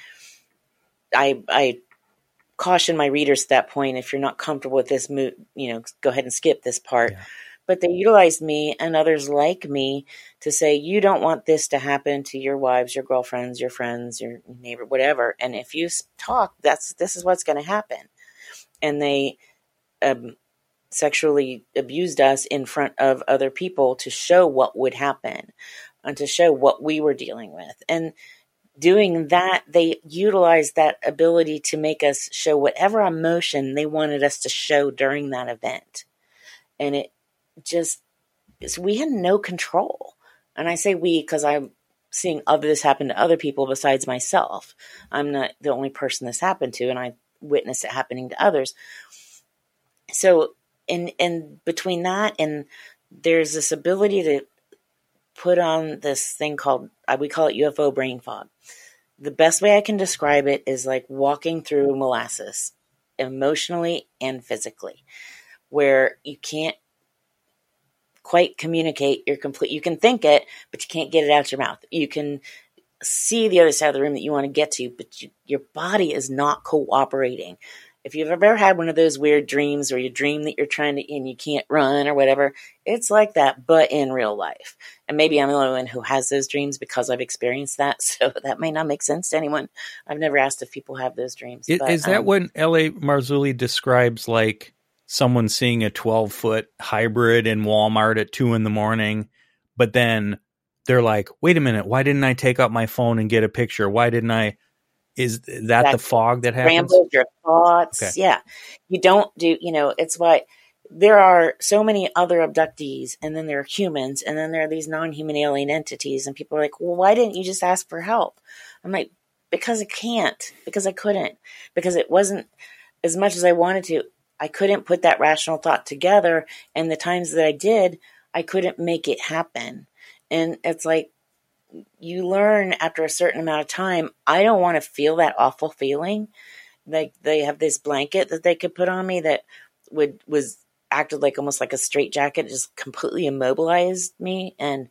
I caution my readers at that point, if you're not comfortable with this, go ahead and skip this part. Yeah. But they utilized me and others like me to say, you don't want this to happen to your wives, your girlfriends, your friends, your neighbor, whatever. And if you talk, this is what's going to happen. And they sexually abused us in front of other people to show what would happen and to show what we were dealing with. And doing that, they utilized that ability to make us show whatever emotion they wanted us to show during that event. And it just, we had no control. And I say we because I'm seeing this happen to other people besides myself. I'm not the only person this happened to, and I witnessed it happening to others. So in between that and there's this ability to put on this thing called, we call it UFO brain fog. The best way I can describe it is like walking through molasses, emotionally and physically, where you can't quite communicate you can think it, but you can't get it out your mouth. You can see the other side of the room that you want to get to, but your body is not cooperating. If you've ever had one of those weird dreams where you dream that you're trying to, and you can't run or whatever, it's like that, but in real life. And maybe I'm the only one who has those dreams because I've experienced that. So that may not make sense to anyone. I've never asked if people have those dreams. Is that what L.A. Marzulli describes, like someone seeing a 12-foot hybrid in Walmart at 2 a.m, but then they're like, wait a minute, why didn't I take out my phone and get a picture? Why didn't I? Is that the fog that happens? Scrambles your thoughts. Okay. Yeah. You don't do, it's why there are so many other abductees, and then there are humans, and then there are these non-human alien entities, and people are like, well, why didn't you just ask for help? I'm like, because I can't, because I couldn't, because it wasn't as much as I wanted to. I couldn't put that rational thought together, and the times that I did, I couldn't make it happen. And it's like, you learn after a certain amount of time, I don't want to feel that awful feeling. Like they have this blanket that they could put on me that was acted like almost like a straitjacket. It just completely immobilized me. And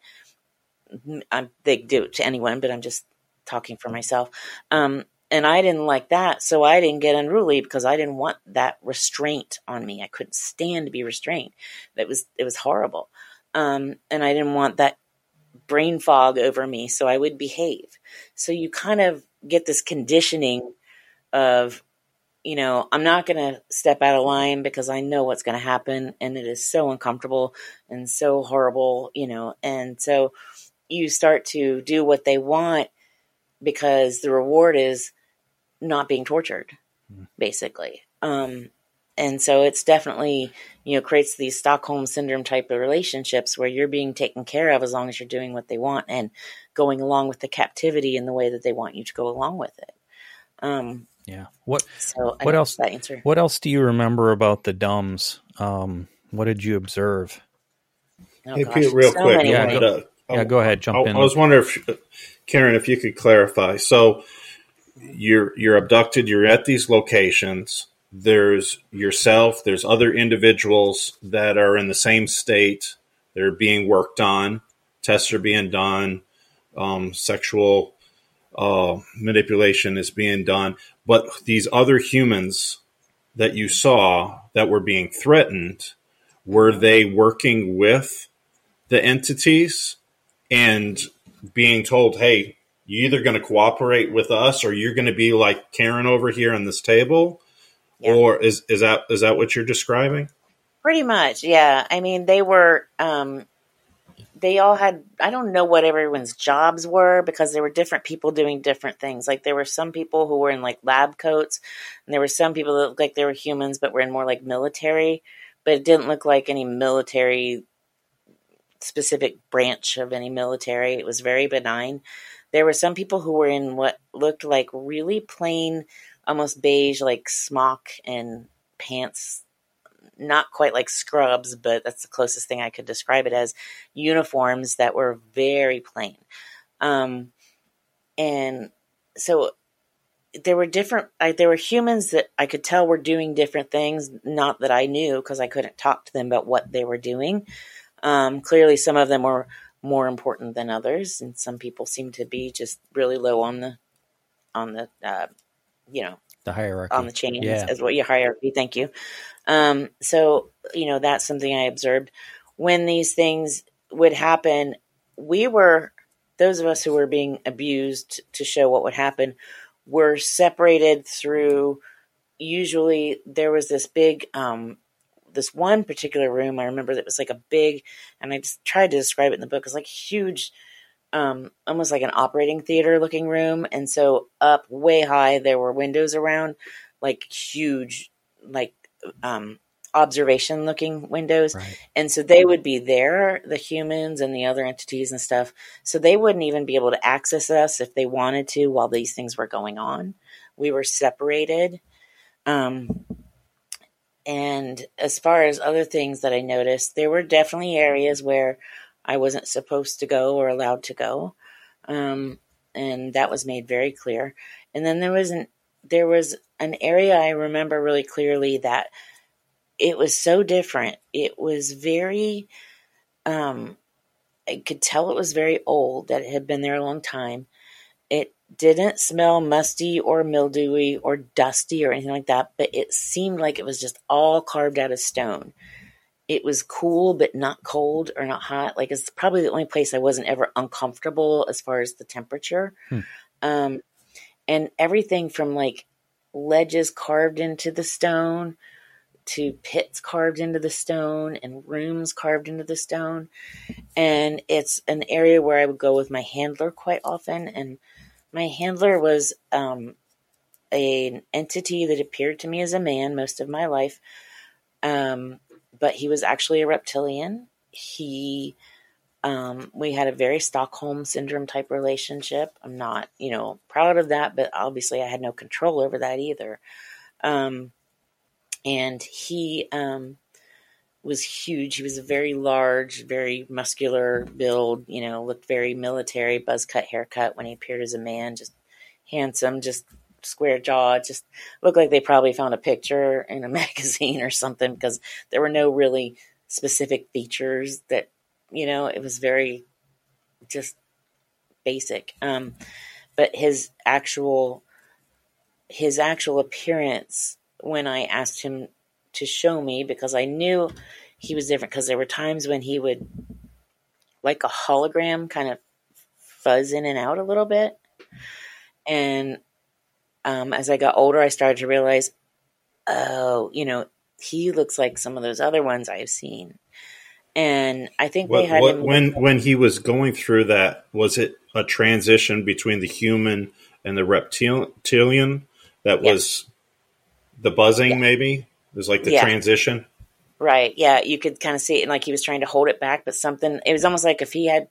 they do it to anyone, but I'm just talking for myself. And I didn't like that. So I didn't get unruly because I didn't want that restraint on me. I couldn't stand to be restrained. It was horrible. And I didn't want that brain fog over me, so I would behave. So you kind of get this conditioning of, I'm not going to step out of line because I know what's going to happen, and it is so uncomfortable and so horrible, and so you start to do what they want because the reward is not being tortured, basically. And so it's definitely, creates these Stockholm Syndrome type of relationships where you're being taken care of as long as you're doing what they want and going along with the captivity in the way that they want you to go along with it. Yeah. What else? That answer. What else do you remember about the Dumbs? What did you observe? Hey, Pete, real quick. Go ahead. Jump in. I was wondering if, Karen, if you could clarify. So you're abducted. You're at these locations. There's yourself, there's other individuals that are in the same state. They're being worked on. Tests are being done. Sexual manipulation is being done. But these other humans that you saw that were being threatened, were they working with the entities and being told, hey, you're either going to cooperate with us or you're going to be like Karen over here on this table? Yeah. Or is that what you're describing? Pretty much, yeah. I mean, they were, they all had, I don't know what everyone's jobs were because there were different people doing different things. Like there were some people who were in like lab coats, and there were some people that looked like they were humans but were in more like military, but it didn't look like any military specific branch of any military. It was very benign. There were some people who were in what looked like really plain, almost beige, like smock and pants, not quite like scrubs, but that's the closest thing I could describe it as, uniforms that were very plain. And so there were there were humans that I could tell were doing different things, not that I knew because I couldn't talk to them about what they were doing. Clearly some of them were more important than others, and some people seem to be just really low on the the hierarchy, on the chain, as what your hierarchy. Thank you. So, that's something I observed when these things would happen. Those of us who were being abused to show what would happen were separated through, usually there was this big, this one particular room. I remember that was like a big, and I just tried to describe it in the book. It's like huge almost like an operating theater looking room. And so up way high, there were windows around, like huge, like observation looking windows. Right. And so they would be there, the humans and the other entities and stuff. So they wouldn't even be able to access us if they wanted to while these things were going on. We were separated. And as far as other things that I noticed, there were definitely areas where I wasn't supposed to go or allowed to go. And that was made very clear. And then there was an area I remember really clearly that it was so different. It was very, I could tell it was very old, that it had been there a long time. It didn't smell musty or mildewy or dusty or anything like that, but it seemed like it was just all carved out of stone. It was cool, but not cold or not hot. Like, it's probably the only place I wasn't ever uncomfortable as far as the temperature. And everything from like ledges carved into the stone to pits carved into the stone and rooms carved into the stone. And it's an area where I would go with my handler quite often. And my handler was an entity that appeared to me as a man most of my life. But he was actually a reptilian. We had a very Stockholm syndrome type relationship. I'm not, proud of that, but obviously I had no control over that either. And he was huge. He was a very large, very muscular build, looked very military, buzz cut haircut when he appeared as a man, just handsome, just square jaw, just looked like they probably found a picture in a magazine or something, because there were no really specific features that, it was very just basic. But his actual appearance, when I asked him to show me, because I knew he was different, because there were times when he would, like a hologram, kind of fuzz in and out a little bit. And as I got older, I started to realize, he looks like some of those other ones I've seen. And I think they had him. When he was going through that, was it a transition between the human and the reptilian? That was the buzzing, maybe? It was like the transition? Right, yeah. You could kind of see it, and like he was trying to hold it back, but it was almost like if he had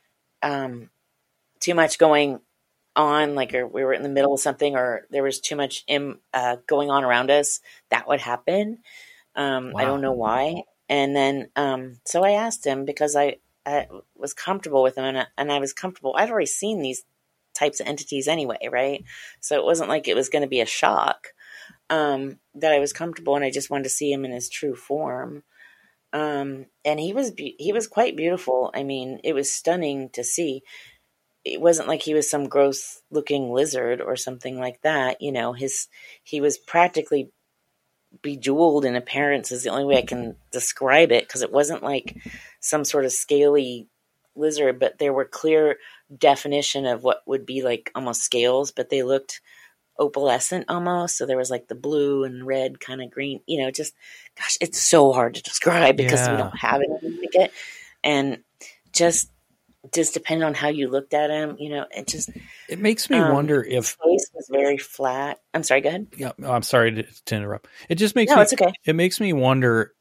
too much going on, like, or we were in the middle of something, or there was too much going on around us, that would happen. Wow. I don't know why. And then, so I asked him, because I was comfortable with him, and I was comfortable. I'd already seen these types of entities anyway, right? So it wasn't like it was going to be a shock, that I was comfortable, and I just wanted to see him in his true form. And he was quite beautiful. I mean, it was stunning to see. It wasn't like he was some gross looking lizard or something like that. He was practically bejeweled in appearance, is the only way I can describe it, because it wasn't like some sort of scaly lizard, but there were clear definition of what would be like almost scales, but they looked opalescent almost. So there was like the blue and red kind of green, just, gosh, it's so hard to describe because we don't have anything like it. And just depending on how you looked at him, it makes me wonder if his face was very flat. I'm sorry, go ahead. Yeah, I'm sorry to interrupt. It just makes it's okay. It makes me wonder,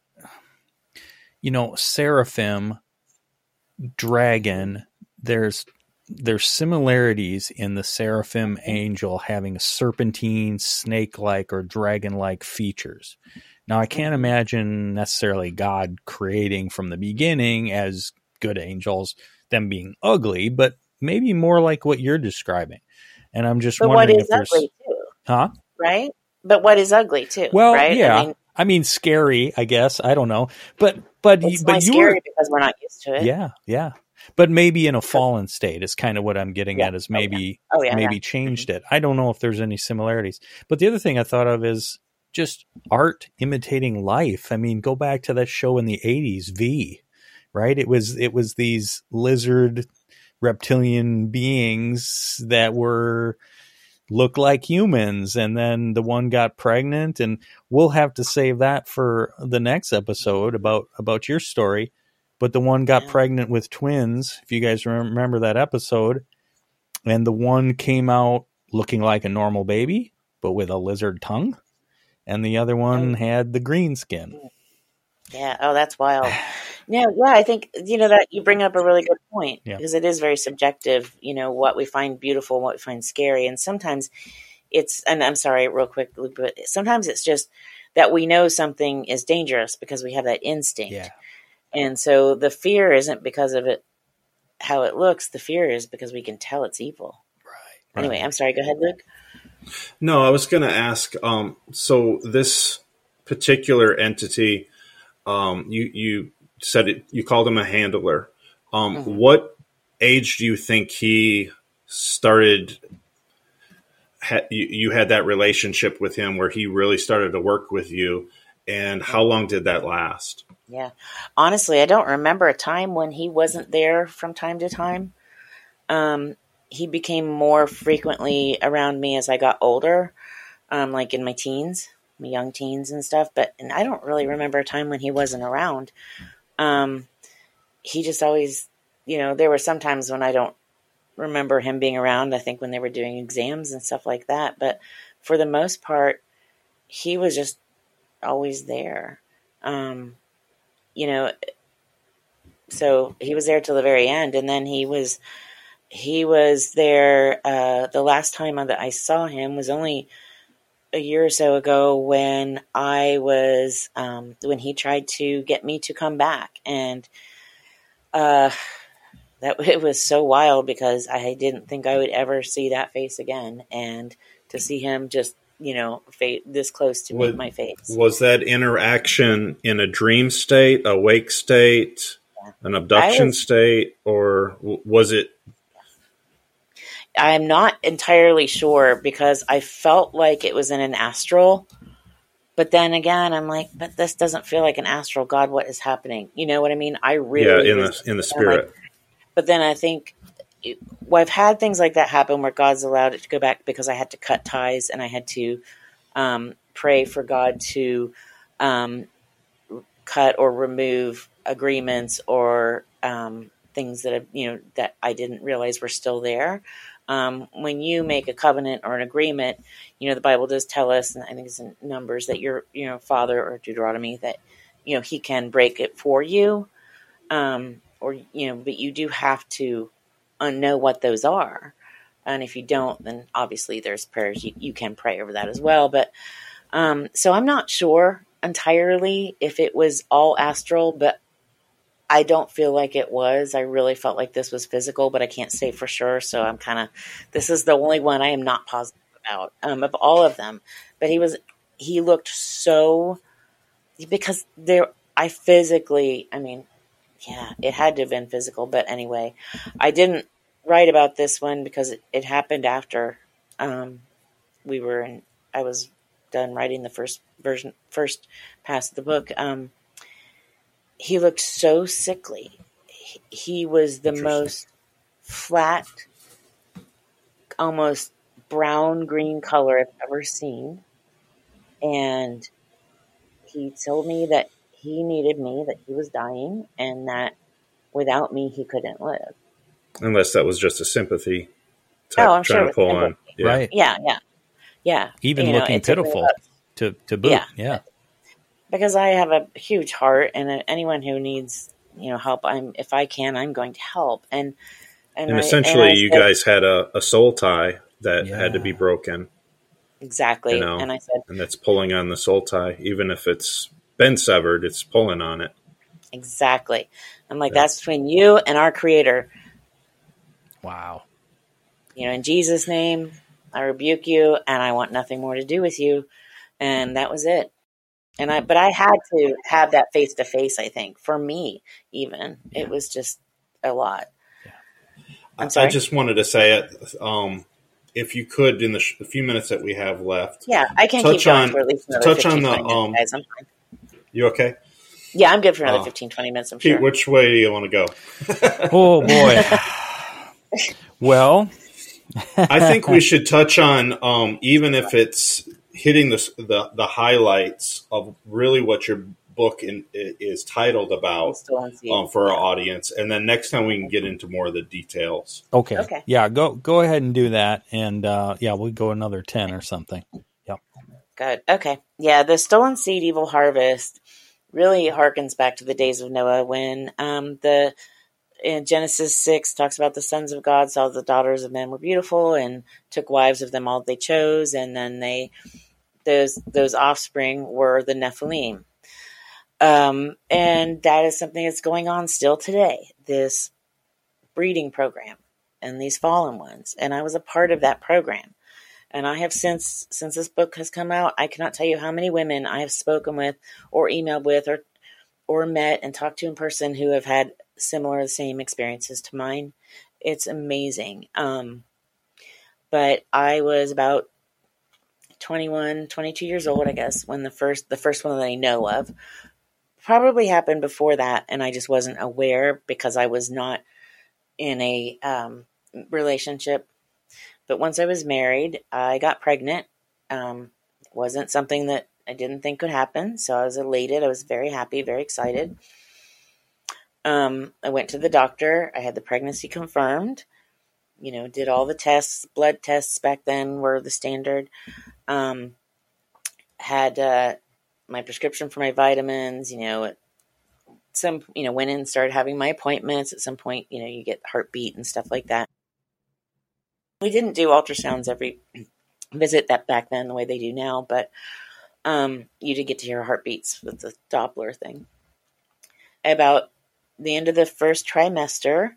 seraphim, dragon, there's similarities in the seraphim angel having serpentine, snake-like, or dragon-like features. Now, I can't imagine necessarily God creating from the beginning as good angels, them being ugly, but maybe more like what you're describing. And I'm just wondering if there's ugly too, right? But what is ugly too? Well, right? yeah. I mean, scary, I guess. I don't know, but it's scary because we're not used to it. Yeah. But maybe in a fallen state is kind of what I'm getting at. Is maybe changed it. I don't know if there's any similarities. But the other thing I thought of is just art imitating life. I mean, go back to that show in the 80s, V. Right? It was these lizard reptilian beings that looked like humans, and then the one got pregnant, and we'll have to save that for the next episode about your story. but the one got Yeah. pregnant with twins, if you guys remember that episode, and the one came out looking like a normal baby, but with a lizard tongue, and the other one had the green skin. Yeah. Oh, that's wild. Yeah. I think, that you bring up a really good point, because it is very subjective, what we find beautiful, what we find scary. And sometimes and I'm sorry, real quick, Luke, but sometimes it's just that we know something is dangerous because we have that instinct. Yeah. And so the fear isn't because of it, how it looks. The fear is because we can tell it's evil. Right. Anyway, I'm sorry. Go ahead, Luke. No, I was going to ask, so this particular entity, you said it, you called him a handler. What age do you think he started, you had that relationship with him where he really started to work with you, and how long did that last? Yeah. Honestly, I don't remember a time when he wasn't there from time to time. He became more frequently around me as I got older, like in my teens, my young teens and stuff. And I don't really remember a time when he wasn't around. He just always, there were some times when I don't remember him being around. I think when they were doing exams and stuff like that. But for the most part, he was just always there. So he was there till the very end, and then he was there. The last time that I saw him was only a year or so ago when when he tried to get me to come back, and it was so wild because I didn't think I would ever see that face again, and to see him just this close to my face. Was that interaction in a dream state, awake state, an abduction state, or was it? I'm not entirely sure because I felt like it was in an astral, but then again, I'm like, but this doesn't feel like an astral. God, what is happening? You know what I mean? I really in the spirit. But then I think I've had things like that happen where God's allowed it to go back because I had to cut ties and I had to pray for God to cut or remove agreements or things that that I didn't realize were still there. When you make a covenant or an agreement, the Bible does tell us, and I think it's in Numbers, that your father, or Deuteronomy, that he can break it for you, but you do have to know what those are. And if you don't, then obviously there's prayers you can pray over that as well. But so I'm not sure entirely if it was all astral, but I don't feel like it was. I really felt like this was physical, but I can't say for sure. So I'm this is the only one I am not positive about of all of them. But he looked so, because it had to have been physical. But anyway, I didn't write about this one because it happened after I was done writing the first pass of the book. He looked so sickly. He was the most flat, almost brown-green color I've ever seen. And he told me that he needed me, that he was dying, and that without me he couldn't live. Unless that was just a sympathy type I'm trying sure to pull on. Yeah. Right. Yeah. Even looking pitiful to boot. Yeah. Because I have a huge heart, and anyone who needs, help, if I can, I'm going to help. And essentially, you guys had a soul tie that had to be broken. Exactly. And I said, and that's pulling on the soul tie, even if it's been severed, it's pulling on it. Exactly. I'm like, that's between you and our Creator. Wow. In Jesus' name, I rebuke you, and I want nothing more to do with you. And that was it. But I had to have that face to face. I think for me, even it was just a lot. Yeah. I'm sorry. I just wanted to say it. If you could, in the few minutes that we have left, I can keep going for at least another 15, 20 minutes, guys. I'm fine. You okay? Yeah, I'm good for another 15, 20 minutes. I'm sure. Pete, which way do you want to go? Oh boy. Well, I think we should touch on even if it's hitting the highlights of really what you're book is titled about Stolen Seed. for our audience, and then next time we can get into more of the details. Okay. Yeah, go ahead and do that, and we'll go another 10 or something. Yep. Good. Okay. Yeah, the Stolen Seed, Evil Harvest really harkens back to the days of Noah when in Genesis 6 talks about the sons of God saw the daughters of men were beautiful and took wives of them all they chose, and then those offspring were the Nephilim. And that is something that's going on still today, this breeding program and these fallen ones. And I was a part of that program. And I have since this book has come out, I cannot tell you how many women I have spoken with or emailed with or met and talked to in person who have had similar, the same experiences to mine. It's amazing. But I was about 21, 22 years old, I guess, when the first one that I know of. Probably happened before that, and I just wasn't aware because I was not in a relationship. But once I was married, I got pregnant. Wasn't something that I didn't think could happen, so I was elated. I was very happy, very excited. I went to the doctor. I had the pregnancy confirmed. Did all the tests. Blood tests back then were the standard. Had my prescription for my vitamins, went in and started having my appointments. At some point, you get heartbeat and stuff like that. We didn't do ultrasounds every visit that back then the way they do now, but you did get to hear heartbeats with the Doppler thing. About the end of the first trimester,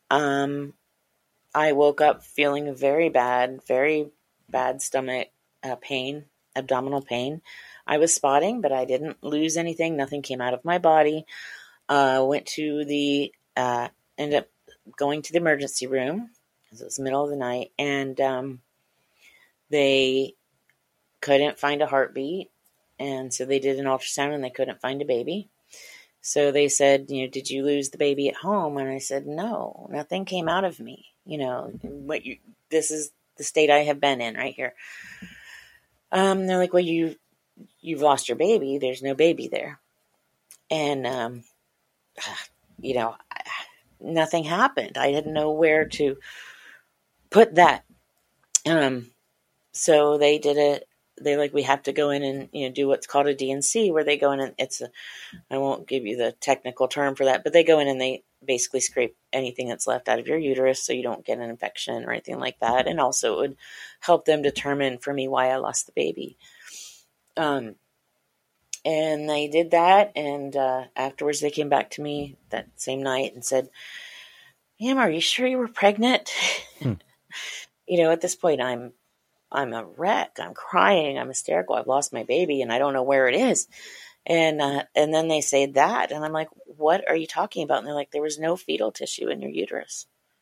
I woke up feeling very bad stomach pain, abdominal pain. I was spotting, but I didn't lose anything. Nothing came out of my body. Ended up going to the emergency room because it was the middle of the night, and they couldn't find a heartbeat, and so they did an ultrasound and they couldn't find a baby. So they said, did you lose the baby at home? And I said, no, nothing came out of me. This is the state I have been in right here. They're like, well, you've lost your baby. There's no baby there. And, nothing happened. I didn't know where to put that. So they did we have to go in and, do what's called a D&C, where they go in and I won't give you the technical term for that, but they go in and they basically scrape anything that's left out of your uterus so you don't get an infection or anything like that. And also it would help them determine for me why I lost the baby. And they did that, and afterwards they came back to me that same night and said, "Ma'am, are you sure you were pregnant?" At this point I'm a wreck. I'm crying. I'm hysterical. I've lost my baby, and I don't know where it is. And then they say that, and I'm like, "What are you talking about?" And they're like, "There was no fetal tissue in your uterus."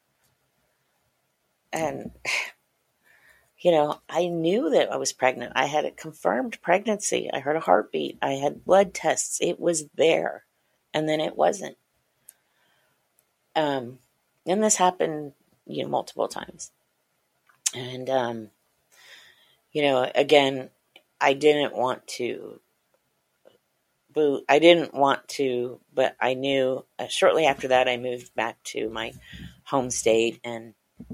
And I knew that I was pregnant. I had a confirmed pregnancy. I heard a heartbeat. I had blood tests. It was there. And then it wasn't. And this happened, multiple times. And, again, I didn't want to, but I knew shortly after that I moved back to my home state, and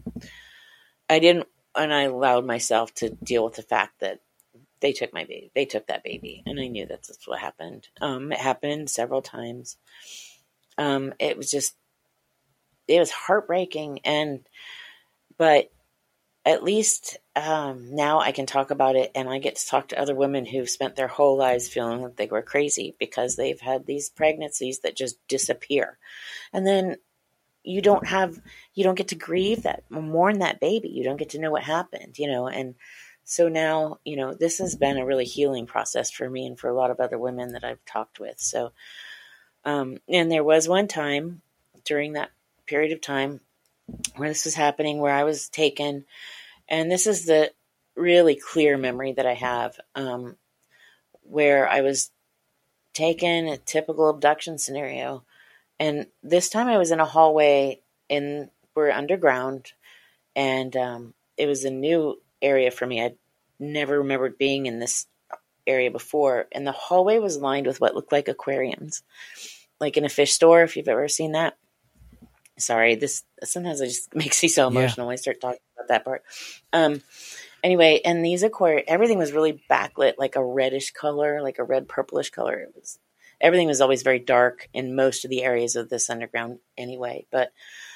I allowed myself to deal with the fact that they took my baby. They took that baby, and I knew that's what happened. It happened several times. It was heartbreaking, but at least now I can talk about it, and I get to talk to other women who've spent their whole lives feeling like they were crazy because they've had these pregnancies that just disappear, and then you don't get to grieve that, mourn that baby. You don't get to know what happened, and so now, this has been a really healing process for me and for a lot of other women that I've talked with. So, and there was one time during that period of time where this was happening, where I was taken, and this is the really clear memory that I have, where I was taken, a typical abduction scenario. And this time I was in a hallway we're underground, and it was a new area for me. I'd never remembered being in this area before, and the hallway was lined with what looked like aquariums, like in a fish store, if you've ever seen that. Sorry, this sometimes it just makes me so emotional when I start talking about that part. Anyway, and these everything was really backlit, like a reddish color, like a red purplish color. Everything was always very dark in most of the areas of this underground anyway. But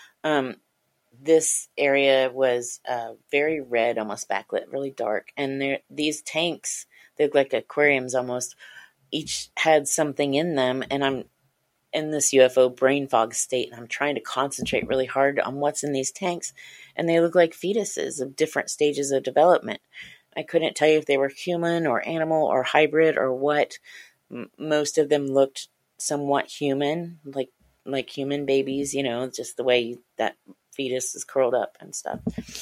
this area was very red, almost backlit, really dark. And these tanks, they look like aquariums almost, each had something in them. And I'm in this UFO brain fog state, and I'm trying to concentrate really hard on what's in these tanks, and they look like fetuses of different stages of development. I couldn't tell you if they were human or animal or hybrid or what. Most of them looked somewhat human, like human babies, just the way that fetus is curled up and stuff.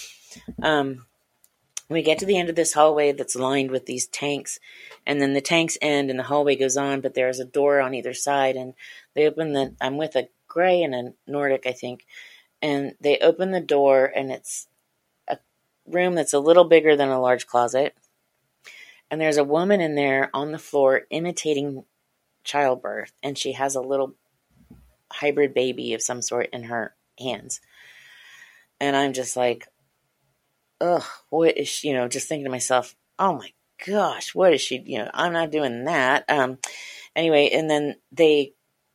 We get to the end of this hallway that's lined with these tanks, and then the tanks end and the hallway goes on, but there's a door on either side, and they open I'm with a gray and a Nordic, I think, and they open the door, and it's a room that's a little bigger than a large closet, and there's a woman in there on the floor imitating childbirth, and she has a little hybrid baby of some sort in her hands, and I'm just like, ugh, what is she, just thinking to myself, oh my gosh, what is she, I'm not doing that. Anyway, and then I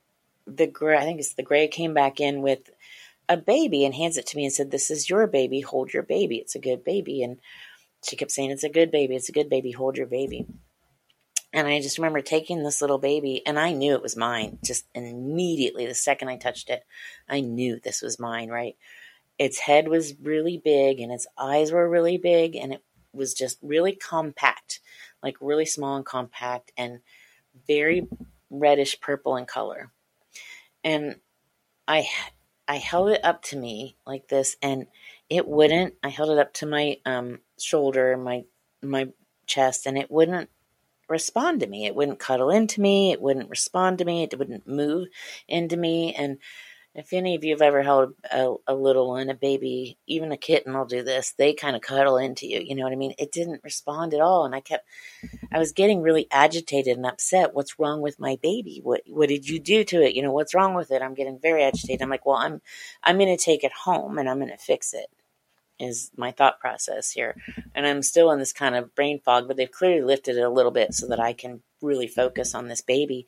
think it's the gray came back in with a baby and hands it to me and said, this is your baby, hold your baby, it's a good baby. And she kept saying, it's a good baby, hold your baby. And I just remember taking this little baby, and I knew it was mine, just immediately, the second I touched it, I knew this was mine, right? Its head was really big, and its eyes were really big, and it was just really compact, like really small and compact, and very reddish purple in color. And I held it up to me like this, and it wouldn't. I held it up to my shoulder, my chest, and it wouldn't respond to me. It wouldn't cuddle into me. It wouldn't respond to me. It wouldn't move into me. And if any of you have ever held a little one, a baby, even a kitten will do this. They kind of cuddle into you. You know what I mean? It didn't respond at all. And I was getting really agitated and upset. What's wrong with my baby? What did you do to it? What's wrong with it? I'm getting very agitated. I'm like, well, I'm going to take it home and I'm going to fix it, is my thought process here. And I'm still in this kind of brain fog, but they've clearly lifted it a little bit so that I can really focus on this baby.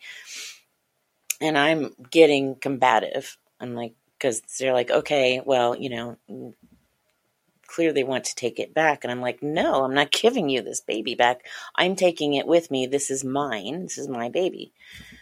And I'm getting combative. I'm like, because they're like, okay, well, clearly want to take it back. And I'm like, no, I'm not giving you this baby back. I'm taking it with me. This is mine. This is my baby.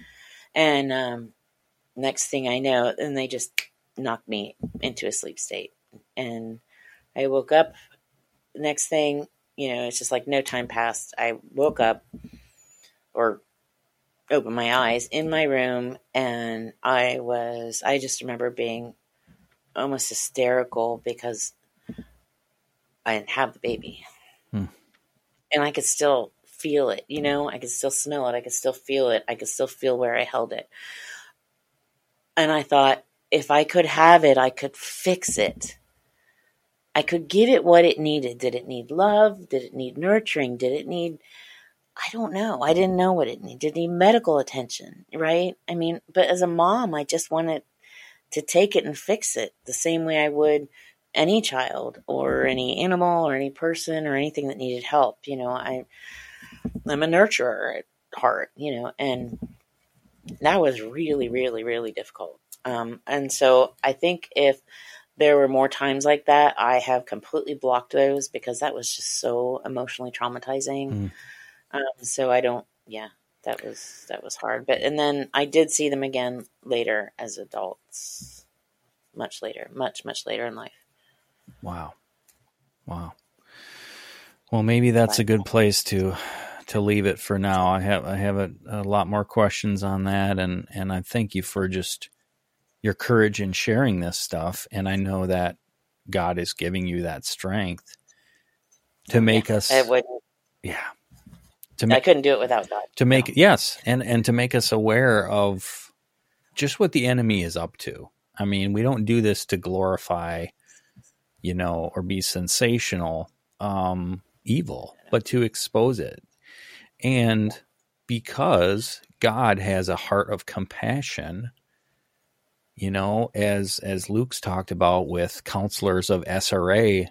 And next thing I know, and they just knocked me into a sleep state. And I woke up. Next thing, it's just like no time passed. I woke up or opened my eyes in my room, and I just remember being almost hysterical because I didn't have the baby. And I could still feel it, I could still smell it. I could still feel it. I could still feel where I held it. And I thought, if I could have it, I could fix it. I could give it what it needed. Did it need love? Did it need nurturing? Did it need, I don't know. I didn't know what it needed. Did it need medical attention, right? I mean, but as a mom, I just wanted to take it and fix it the same way I would any child or any animal or any person or anything that needed help. I'm a nurturer at heart, and that was really, really, really difficult. And so I think if there were more times like that, I have completely blocked those because that was just so emotionally traumatizing. So I don't, that was hard. And then I did see them again later as adults, much later in life. Wow. Well, maybe that's a good place to leave it for now. I have a lot more questions on that, and I thank you for just your courage in sharing this stuff. And I know that God is giving you that strength to make us. It would. Yeah. I couldn't do it without God. To make yes, and to make us aware of just what the enemy is up to. I mean, we don't do this to glorify, or be sensational evil, but to expose it. And because God has a heart of compassion, you know, as Luke's talked about with counselors of SRA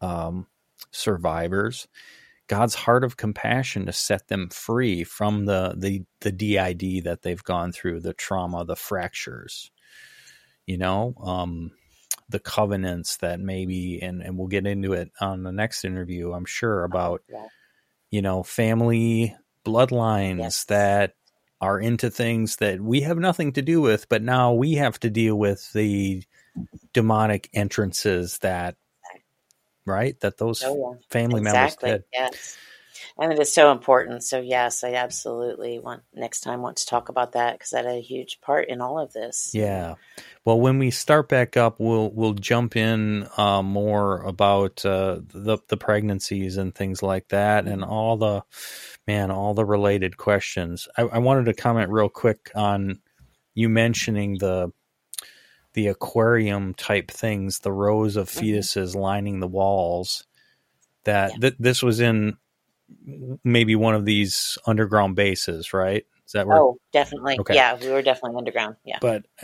survivors, God's heart of compassion to set them free from the DID that they've gone through, the trauma, the fractures, you know, the covenants that maybe, and we'll get into it on the next interview, I'm sure, about, you know, family bloodlines that are into things that we have nothing to do with, but now we have to deal with the demonic entrances that, right, that those family members did. Yes. And it is so important. So yes, I absolutely want to talk about that, because that had a huge part in all of this. Yeah. Well, when we start back up, we'll jump in more about the pregnancies and things like that, and all the related questions. I wanted to comment real quick on you mentioning the aquarium type things, the rows of fetuses lining the walls. This was in maybe one of these underground bases, right? Is that where? Oh, definitely. Okay. Yeah, we were definitely underground. Yeah.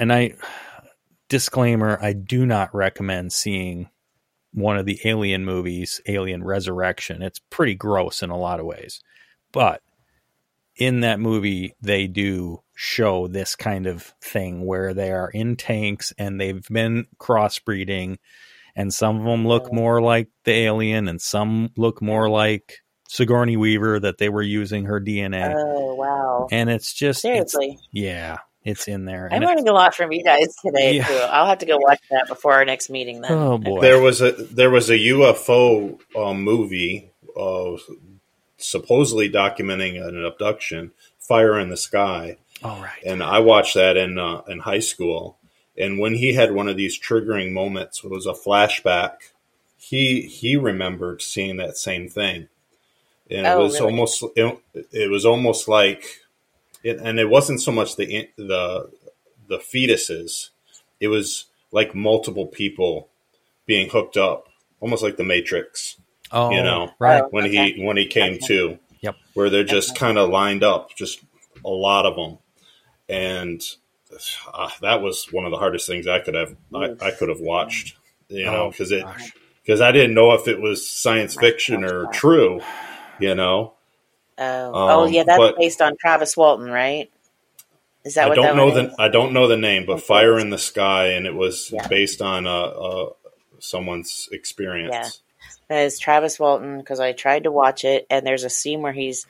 Disclaimer, I do not recommend seeing one of the Alien movies, Alien Resurrection. It's pretty gross in a lot of ways. But in that movie, they do show this kind of thing where they are in tanks and they've been crossbreeding, and some of them look more like the alien and some look more like Sigourney Weaver, that they were using her DNA. Oh, wow. And it's just... Seriously? It's in there. I'm learning a lot from you guys today, too. I'll have to go watch that before our next meeting then. Oh, boy. There was a UFO movie supposedly documenting an abduction, Fire in the Sky. Oh, right. And I watched that in high school. And when he had one of these triggering moments, it was a flashback, he remembered seeing that same thing. And it was almost like, and it wasn't so much the fetuses. It was like multiple people being hooked up, almost like the Matrix. Oh, you know, right. When he came to, yep, where they're just kind of lined up, just a lot of them, and that was one of the hardest things I could have watched. You know, because I didn't know if it was science fiction or true. You know. That's based on Travis Walton, right? Is that what that is? I don't know the name, but Fire in the Sky, and it was based on someone's experience. Yeah, that is Travis Walton, because I tried to watch it, and there's a scene where he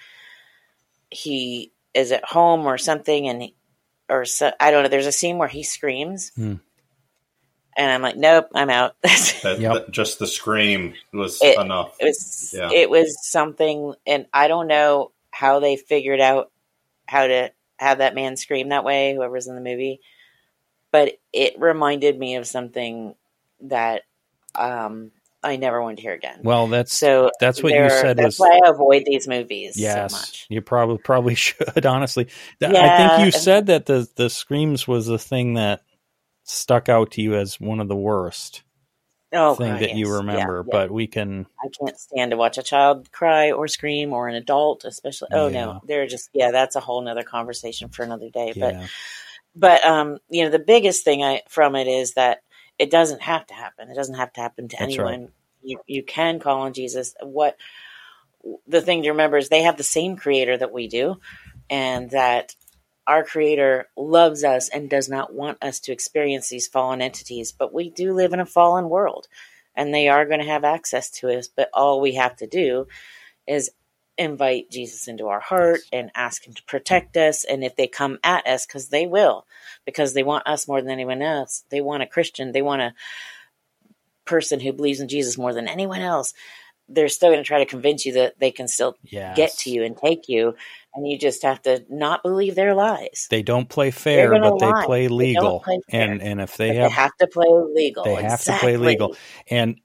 is at home or something, and I don't know. There's a scene where he screams, and I'm like, nope, I'm out. Just the scream was enough. It was something, and I don't know how they figured out how to have that man scream that way, whoever's in the movie, but it reminded me of something that I never wanted to hear again. Well, that's what you said. That's why I avoid these movies so much. You probably should, honestly. I think you said that the screams was the thing that stuck out to you as one of the worst that you remember. Yeah. But I can't stand to watch a child cry or scream, or an adult especially. No, they're just, that's a whole nother conversation for another day. Yeah. But the biggest thing from it is that it doesn't have to happen. It doesn't have to happen to anyone. Right. You can call on Jesus. The thing to remember is they have the same creator that we do, and that our creator loves us and does not want us to experience these fallen entities. But we do live in a fallen world, and they are going to have access to us. But all we have to do is invite Jesus into our heart and ask him to protect us. And if they come at us, because they will, because they want us more than anyone else, they want a Christian, they want a person who believes in Jesus more than anyone else, they're still going to try to convince you that they can still get to you and take you. And you just have to not believe their lies. They don't play fair, but they play legal. And if they have to play legal. They have to play legal. And,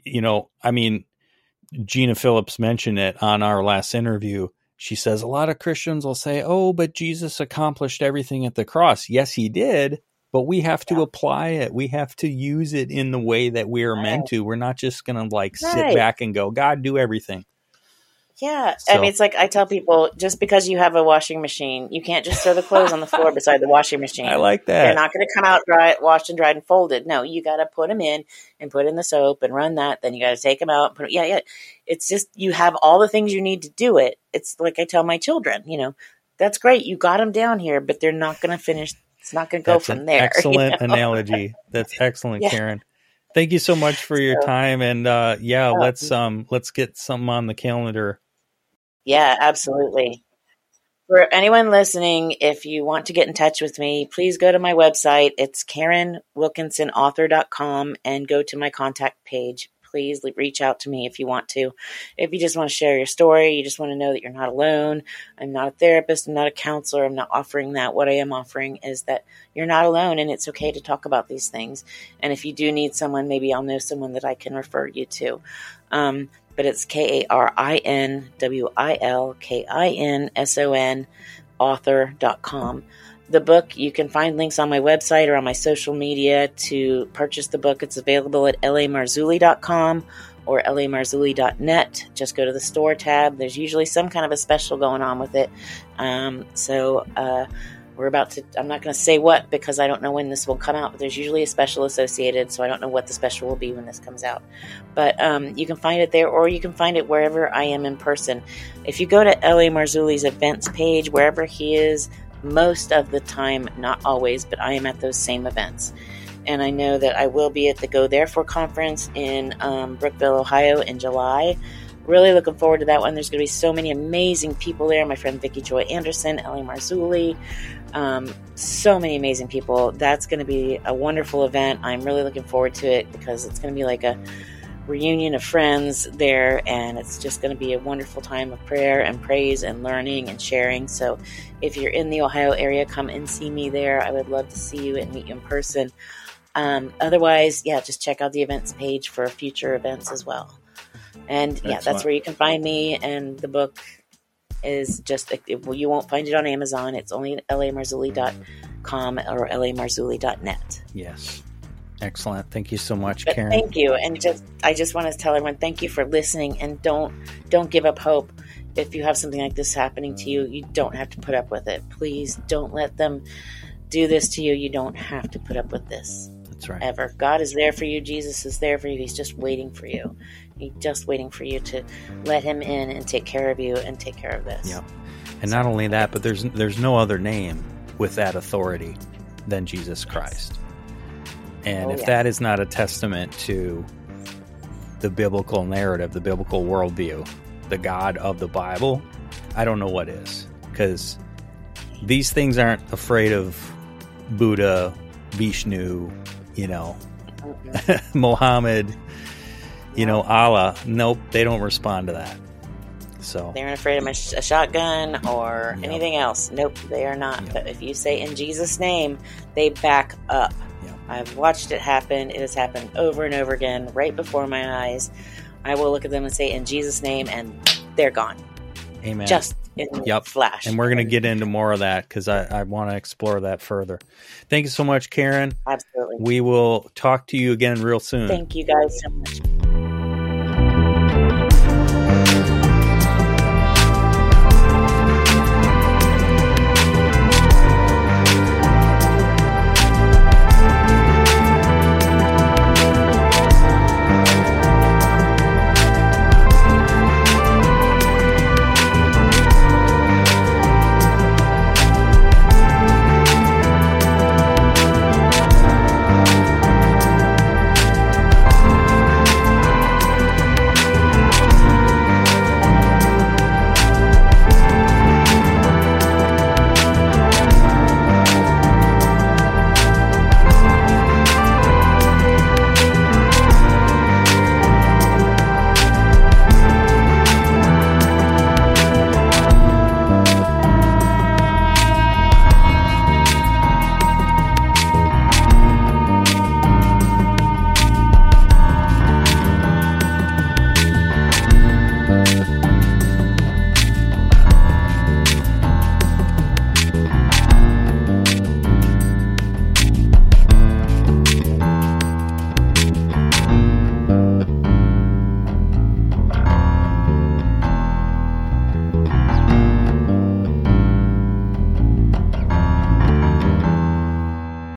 Gina Phillips mentioned it on our last interview. She says a lot of Christians will say, oh, but Jesus accomplished everything at the cross. Yes, he did. But we have to apply it. We have to use it in the way that we are meant to. We're not just going to sit back and go, God, do everything. Yeah. So, I mean, it's like I tell people, just because you have a washing machine, you can't just throw the clothes on the floor beside the washing machine. I like that. They're not going to come out washed and dried and folded. No, you got to put them in and put in the soap and run that. Then you got to take them out and put it. Yeah. It's just, you have all the things you need to do it. It's like I tell my children, that's great. You got them down here, but they're not going to finish. It's not going to go from there. Excellent analogy. That's excellent, yeah. Karen. Thank you so much for your time. And let's get something on the calendar. Yeah, absolutely. For anyone listening, if you want to get in touch with me, please go to my website. It's KarenWilkinsonAuthor.com and go to my contact page. Please reach out to me if you want to. If you just want to share your story, you just want to know that you're not alone. I'm not a therapist. I'm not a counselor. I'm not offering that. What I am offering is that you're not alone and it's okay to talk about these things. And if you do need someone, maybe I'll know someone that I can refer you to. But it's KarenWilkinson author.com. The book, you can find links on my website or on my social media to purchase the book. It's available at lamarzulli.com or lamarzulli.net. Just go to the store tab. There's usually some kind of a special going on with it. We're about to, I'm not going to say what because I don't know when this will come out, but there's usually a special associated, so I don't know what the special will be when this comes out. But you can find it there, or you can find it wherever I am in person. If you go to L.A. Marzulli's events page, wherever he is, most of the time, not always, but I am at those same events. And I know that I will be at the Go Therefore conference in Brookville, Ohio in July. Really looking forward to that one. There's going to be so many amazing people there. My friend Vicki Joy Anderson, L.A. Marzulli, so many amazing people. That's going to be a wonderful event. I'm really looking forward to it because it's going to be like a reunion of friends there, and it's just going to be a wonderful time of prayer and praise and learning and sharing. So if you're in the Ohio area, come and see me there. I would love to see you and meet you in person. Otherwise, just check out the events page for future events as well. And that's where you can find me. And the book is just, you won't find it on Amazon. It's only at lamarzulli.com or lamarzulli.net. Yes. Excellent. Thank you so much, Karen. Thank you. And I just want to tell everyone, thank you for listening, and don't give up hope. If you have something like this happening to you, you don't have to put up with it. Please don't let them do this to you. You don't have to put up with this. That's right. Ever. God is there for you. Jesus is there for you. He's just waiting for you. He's just waiting for you to let him in and take care of you and take care of this. Yeah. And not only that, but there's no other name with that authority than Jesus Christ. And if that is not a testament to the biblical narrative, the biblical worldview, the God of the Bible, I don't know what is. Because these things aren't afraid of Buddha, Vishnu, Mohammed, Allah. Nope, they don't respond to that. So they aren't afraid of a shotgun or anything else. Nope, they are not. Yep. But if you say in Jesus' name, they back up. Yep. I've watched it happen. It has happened over and over again, right before my eyes. I will look at them and say in Jesus' name, and they're gone. Amen. Just in flash. And we're going to get into more of that because I want to explore that further. Thank you so much, Karen. Absolutely. We will talk to you again real soon. Thank you guys so much.